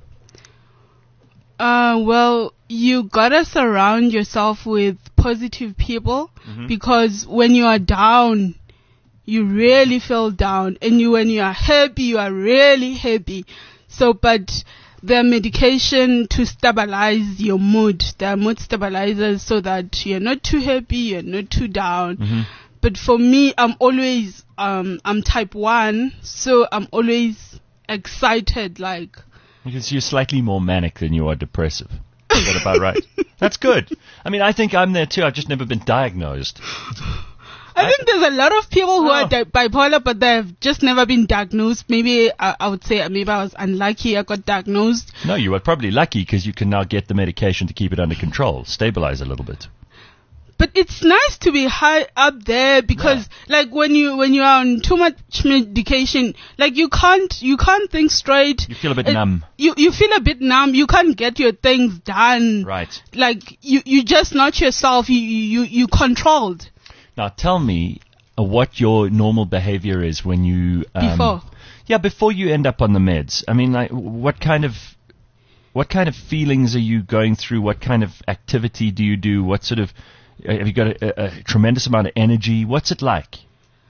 Speaker 8: Uh, well, you gotta surround yourself with positive people because when you are down, you really feel down, and you when you are happy, you are really happy. So, but the medication to stabilize your mood, there are mood stabilizers so that you're not too happy, you're not too down. But for me, I'm always um I'm type one, so I'm always excited, like.
Speaker 3: Because you're slightly more manic than you are depressive. Is that about right? That's good. I mean, I think I'm there too. I've just never been diagnosed.
Speaker 8: I think there's a lot of people who
Speaker 3: Oh.
Speaker 8: are di- bipolar, but they've just never been diagnosed. Maybe I, I would say maybe I was unlucky. I got diagnosed.
Speaker 3: No, you were probably lucky because you can now get the medication to keep it under control, stabilize a little bit.
Speaker 8: But it's nice to be high up there because, like, when you when you are on too much medication, like you can't you can't think straight.
Speaker 3: You feel a bit
Speaker 8: It-
Speaker 3: numb.
Speaker 8: You you feel a bit numb. You can't get your things done.
Speaker 3: Right.
Speaker 8: Like you you just not yourself. You you you controlled.
Speaker 3: Now tell me uh, what your normal behavior is when you... Um,
Speaker 8: Before.
Speaker 3: Yeah, before you end up on the meds. I mean, like, what kind of... What kind of feelings are you going through? What kind of activity do you do? What sort of... Have you got a, a, a tremendous amount of energy? What's it like?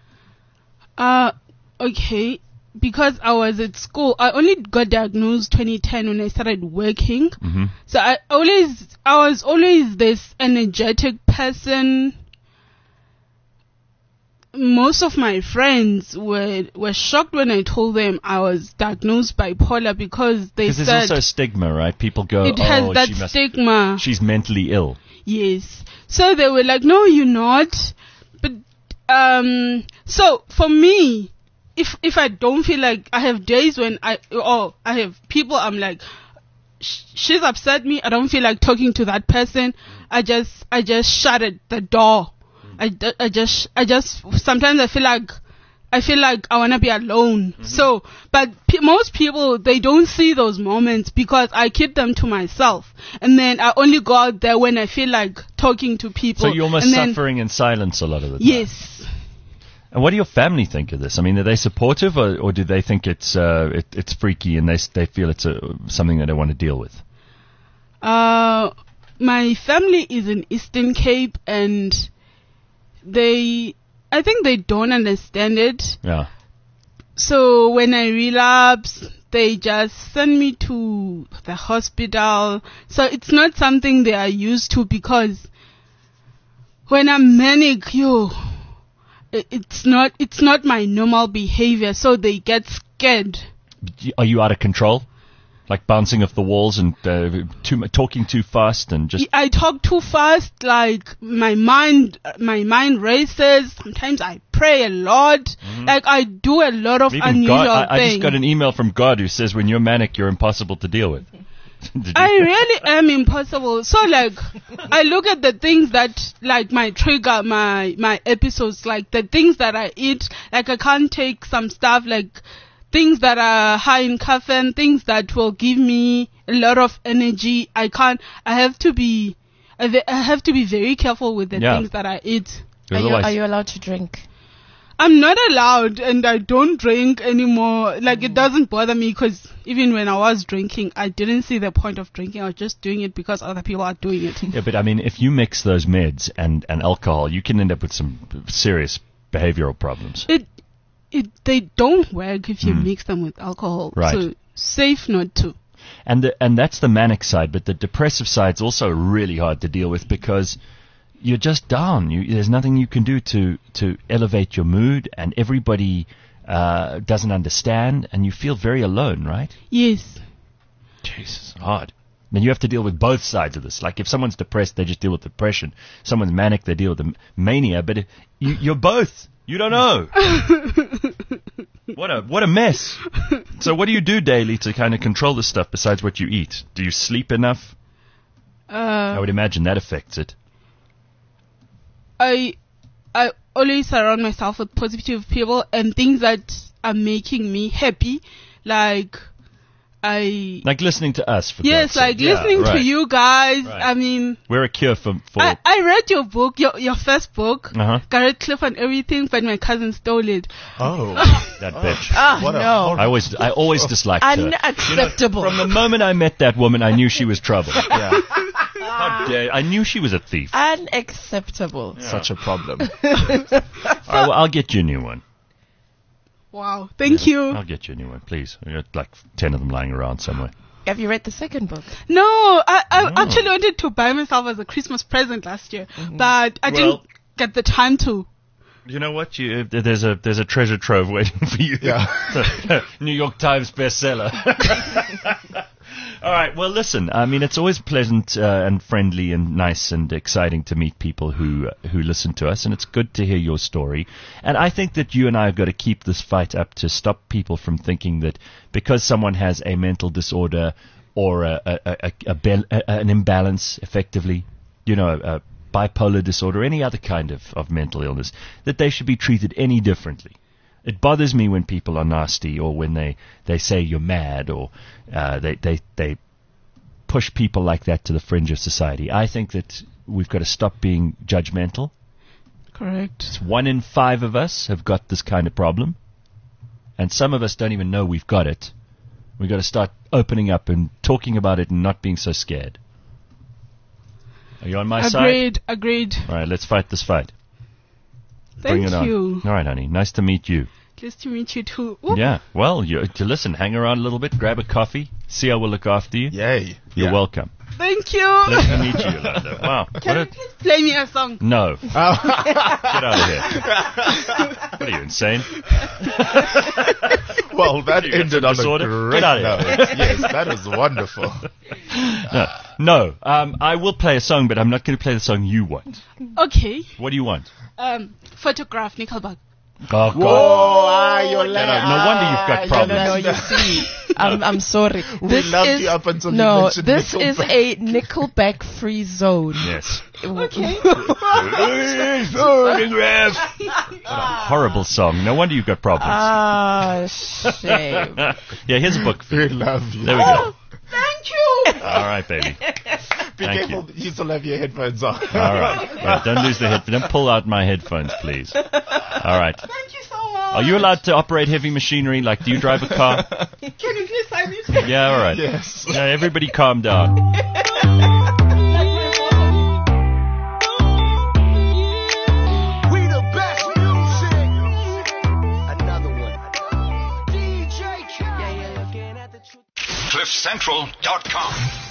Speaker 8: Uh, okay. Because I was at school, I only got diagnosed twenty ten when I started working.
Speaker 3: Mm-hmm.
Speaker 8: So I always, I was always this energetic person. Most of my friends were were shocked when I told them I was diagnosed bipolar because they
Speaker 3: Because there's
Speaker 8: said
Speaker 3: also a stigma, right? People go,
Speaker 8: it has
Speaker 3: oh,
Speaker 8: that
Speaker 3: she must,
Speaker 8: stigma.
Speaker 3: she's mentally ill.
Speaker 8: Yes. So they were like, no, you're not. But, um, so for me, if, if I don't feel like, I have days when I, or I have people, I'm like, sh- she's upset me. I don't feel like talking to that person. I just, I just shut it, the door. I, d- I just, I just, sometimes I feel like, I feel like I want to be alone. So, but pe- most people, they don't see those moments because I keep them to myself. And then I only go out there when I feel like talking to people.
Speaker 3: So you're almost
Speaker 8: and then,
Speaker 3: suffering in silence a lot of the time.
Speaker 8: Yes.
Speaker 3: And what do your family think of this? I mean, are they supportive, or, or do they think it's uh, it, it's freaky and they s- they feel it's a, something that they want to deal with?
Speaker 8: Uh, my family is in Eastern Cape and they, I think they don't understand it.
Speaker 3: Yeah.
Speaker 8: So when I relapse, they just send me to the hospital. So it's not something they are used to because when I'm manic, yo, it- it's not, it's not my normal behavior. So they get scared.
Speaker 3: Are you out of control? Like bouncing off the walls and uh, too, talking too fast and just...
Speaker 8: I talk too fast, like my mind, my mind races. Sometimes I pray a lot. Like I do a lot of
Speaker 3: Even
Speaker 8: unusual
Speaker 3: God, I, I
Speaker 8: things.
Speaker 3: just got an email from God who says when you're manic, you're impossible to deal with. Did you-
Speaker 8: I really am impossible. So like, I look at the things that like my trigger, my my episodes, like the things that I eat. Like I can't take some stuff like things that are high in caffeine, things that will give me a lot of energy. I can't. I have to be. I ve- I have to be very careful with the
Speaker 3: Yeah.
Speaker 8: things that I eat.
Speaker 5: Are you,
Speaker 3: Otherwise-
Speaker 5: are you allowed to drink?
Speaker 8: I'm not allowed, and I don't drink anymore. Like, it doesn't bother me, because even when I was drinking, I didn't see the point of drinking. I was just doing it because other people are doing it.
Speaker 3: Yeah, but I mean, if you mix those meds and, and alcohol, you can end up with some serious behavioral problems.
Speaker 8: It, it, they don't work if you
Speaker 3: Mm.
Speaker 8: mix them with alcohol.
Speaker 3: Right.
Speaker 8: So, safe not to.
Speaker 3: And the, and that's the manic side, but the depressive side's also really hard to deal with because you're just down. You, there's nothing you can do to, to elevate your mood, and everybody uh, doesn't understand, and you feel very alone, right?
Speaker 8: Yes.
Speaker 3: Jesus, hard. Then you have to deal with both sides of this. Like if someone's depressed, they just deal with depression. Someone's manic, they deal with the m- mania. But if you, you're both. You don't know. What a what a mess. So what do you do daily to kind of control this stuff besides what you eat? Do you sleep enough?
Speaker 8: Uh,
Speaker 3: I would imagine that affects it.
Speaker 8: I I always surround myself with positive people and things that are making me happy. Like I
Speaker 3: Like listening to us. For
Speaker 8: yes,
Speaker 3: God's
Speaker 8: like
Speaker 3: sake. Yeah,
Speaker 8: listening
Speaker 3: right.
Speaker 8: to you guys.
Speaker 3: Right.
Speaker 8: I mean,
Speaker 3: We're a cure for. for
Speaker 8: I, I read your book, your your first book,
Speaker 3: uh-huh.
Speaker 8: Garrett Cliff and everything, but my cousin stole it.
Speaker 4: Oh.
Speaker 3: That bitch.
Speaker 5: Ah,
Speaker 4: What a
Speaker 5: no.
Speaker 3: I always, I always disliked her.
Speaker 5: Unacceptable.
Speaker 3: From the moment I met that woman, I knew she was trouble.
Speaker 4: Yeah.
Speaker 3: How dare- I knew she was a thief.
Speaker 5: Unacceptable.
Speaker 4: Such a problem.
Speaker 3: All right, well, I'll get you a new one.
Speaker 8: Wow, thank you.
Speaker 3: I'll get you a new one, please. I got like ten of them lying around somewhere.
Speaker 5: Have you read the second book?
Speaker 8: No, I, I
Speaker 3: No.
Speaker 8: actually wanted to buy myself as a Christmas present last year, but I
Speaker 3: Well-
Speaker 8: didn't get the time to.
Speaker 3: You know what? You, there's a there's a treasure trove waiting for you.
Speaker 4: Yeah.
Speaker 3: New York Times bestseller. All right. Well, listen. I mean, it's always pleasant uh, and friendly and nice and exciting to meet people who uh, who listen to us, and it's good to hear your story. And I think that you and I have got to keep this fight up to stop people from thinking that because someone has a mental disorder or a, a, a, a, a bel- a, an imbalance, effectively, you know, a bipolar disorder, any other kind of, of mental illness, that they should be treated any differently. It bothers me when people are nasty or when they, they say you're mad or uh, they, they, they push people like that to the fringe of society. I think that we've got to stop being judgmental.
Speaker 8: Correct.
Speaker 3: One in five of us have got this kind of problem, and some of us don't even know we've got it. We've got to start opening up and talking about it and not being so scared. Are you on my side?
Speaker 8: Agreed, agreed.
Speaker 3: All right, let's fight this fight. Bring
Speaker 8: Thank
Speaker 3: it on.
Speaker 8: you.
Speaker 3: All right, honey. Nice to meet you.
Speaker 8: Nice to meet you too. Oop.
Speaker 3: Yeah. Well, you, to listen, hang around a little bit, grab a coffee, see how we'll look after you.
Speaker 4: Yay.
Speaker 3: You're
Speaker 4: Yeah.
Speaker 3: welcome.
Speaker 8: Thank you.
Speaker 3: Pleasure to meet you, Yolanda. Wow.
Speaker 8: Can
Speaker 3: What
Speaker 8: you
Speaker 3: a,
Speaker 8: please play me a song?
Speaker 3: no. Get out of here. What are you, insane?
Speaker 4: Well, that
Speaker 3: You got
Speaker 4: ended
Speaker 3: some
Speaker 4: on
Speaker 3: disorder?
Speaker 4: a
Speaker 3: Get
Speaker 4: great
Speaker 3: out of
Speaker 4: note. Yes, that was wonderful.
Speaker 3: No. No. Um, I will play a song, but I'm not going to play the song you want.
Speaker 8: Okay.
Speaker 3: What do you want?
Speaker 8: Um, photograph Nickelback.
Speaker 3: Oh, God.
Speaker 4: Whoa, ah,
Speaker 3: No,
Speaker 4: Yolanda.
Speaker 3: no wonder you've got
Speaker 4: Ah,
Speaker 3: problems.
Speaker 5: No, you see, I'm, I'm sorry.
Speaker 4: We
Speaker 5: This
Speaker 4: loved
Speaker 5: is,
Speaker 4: you up until you
Speaker 5: no,
Speaker 4: mentioned
Speaker 5: this is
Speaker 4: Nickelback.
Speaker 5: a Nickelback-free zone.
Speaker 3: Yes.
Speaker 8: Okay.
Speaker 3: Photograph. What a horrible song. No wonder you've got problems.
Speaker 5: Ah, shame.
Speaker 3: Yeah, here's a book for
Speaker 4: We
Speaker 3: you.
Speaker 4: love you.
Speaker 3: There we go.
Speaker 8: Thank you.
Speaker 3: All right, baby.
Speaker 4: Be
Speaker 3: Thank
Speaker 4: careful, you still have your headphones on.
Speaker 3: All right. Yeah, don't lose the head. Don't pull out my headphones, please. All right.
Speaker 8: Thank you so much.
Speaker 3: Are you allowed to operate heavy machinery? Like, do you drive a car?
Speaker 8: Can you please sign me?
Speaker 3: Yeah, all right.
Speaker 4: Yes.
Speaker 3: Yeah, everybody calm down.
Speaker 2: We the best music. Another one. D J Khaled. Yeah, you're looking at the truth.
Speaker 9: cliff central dot com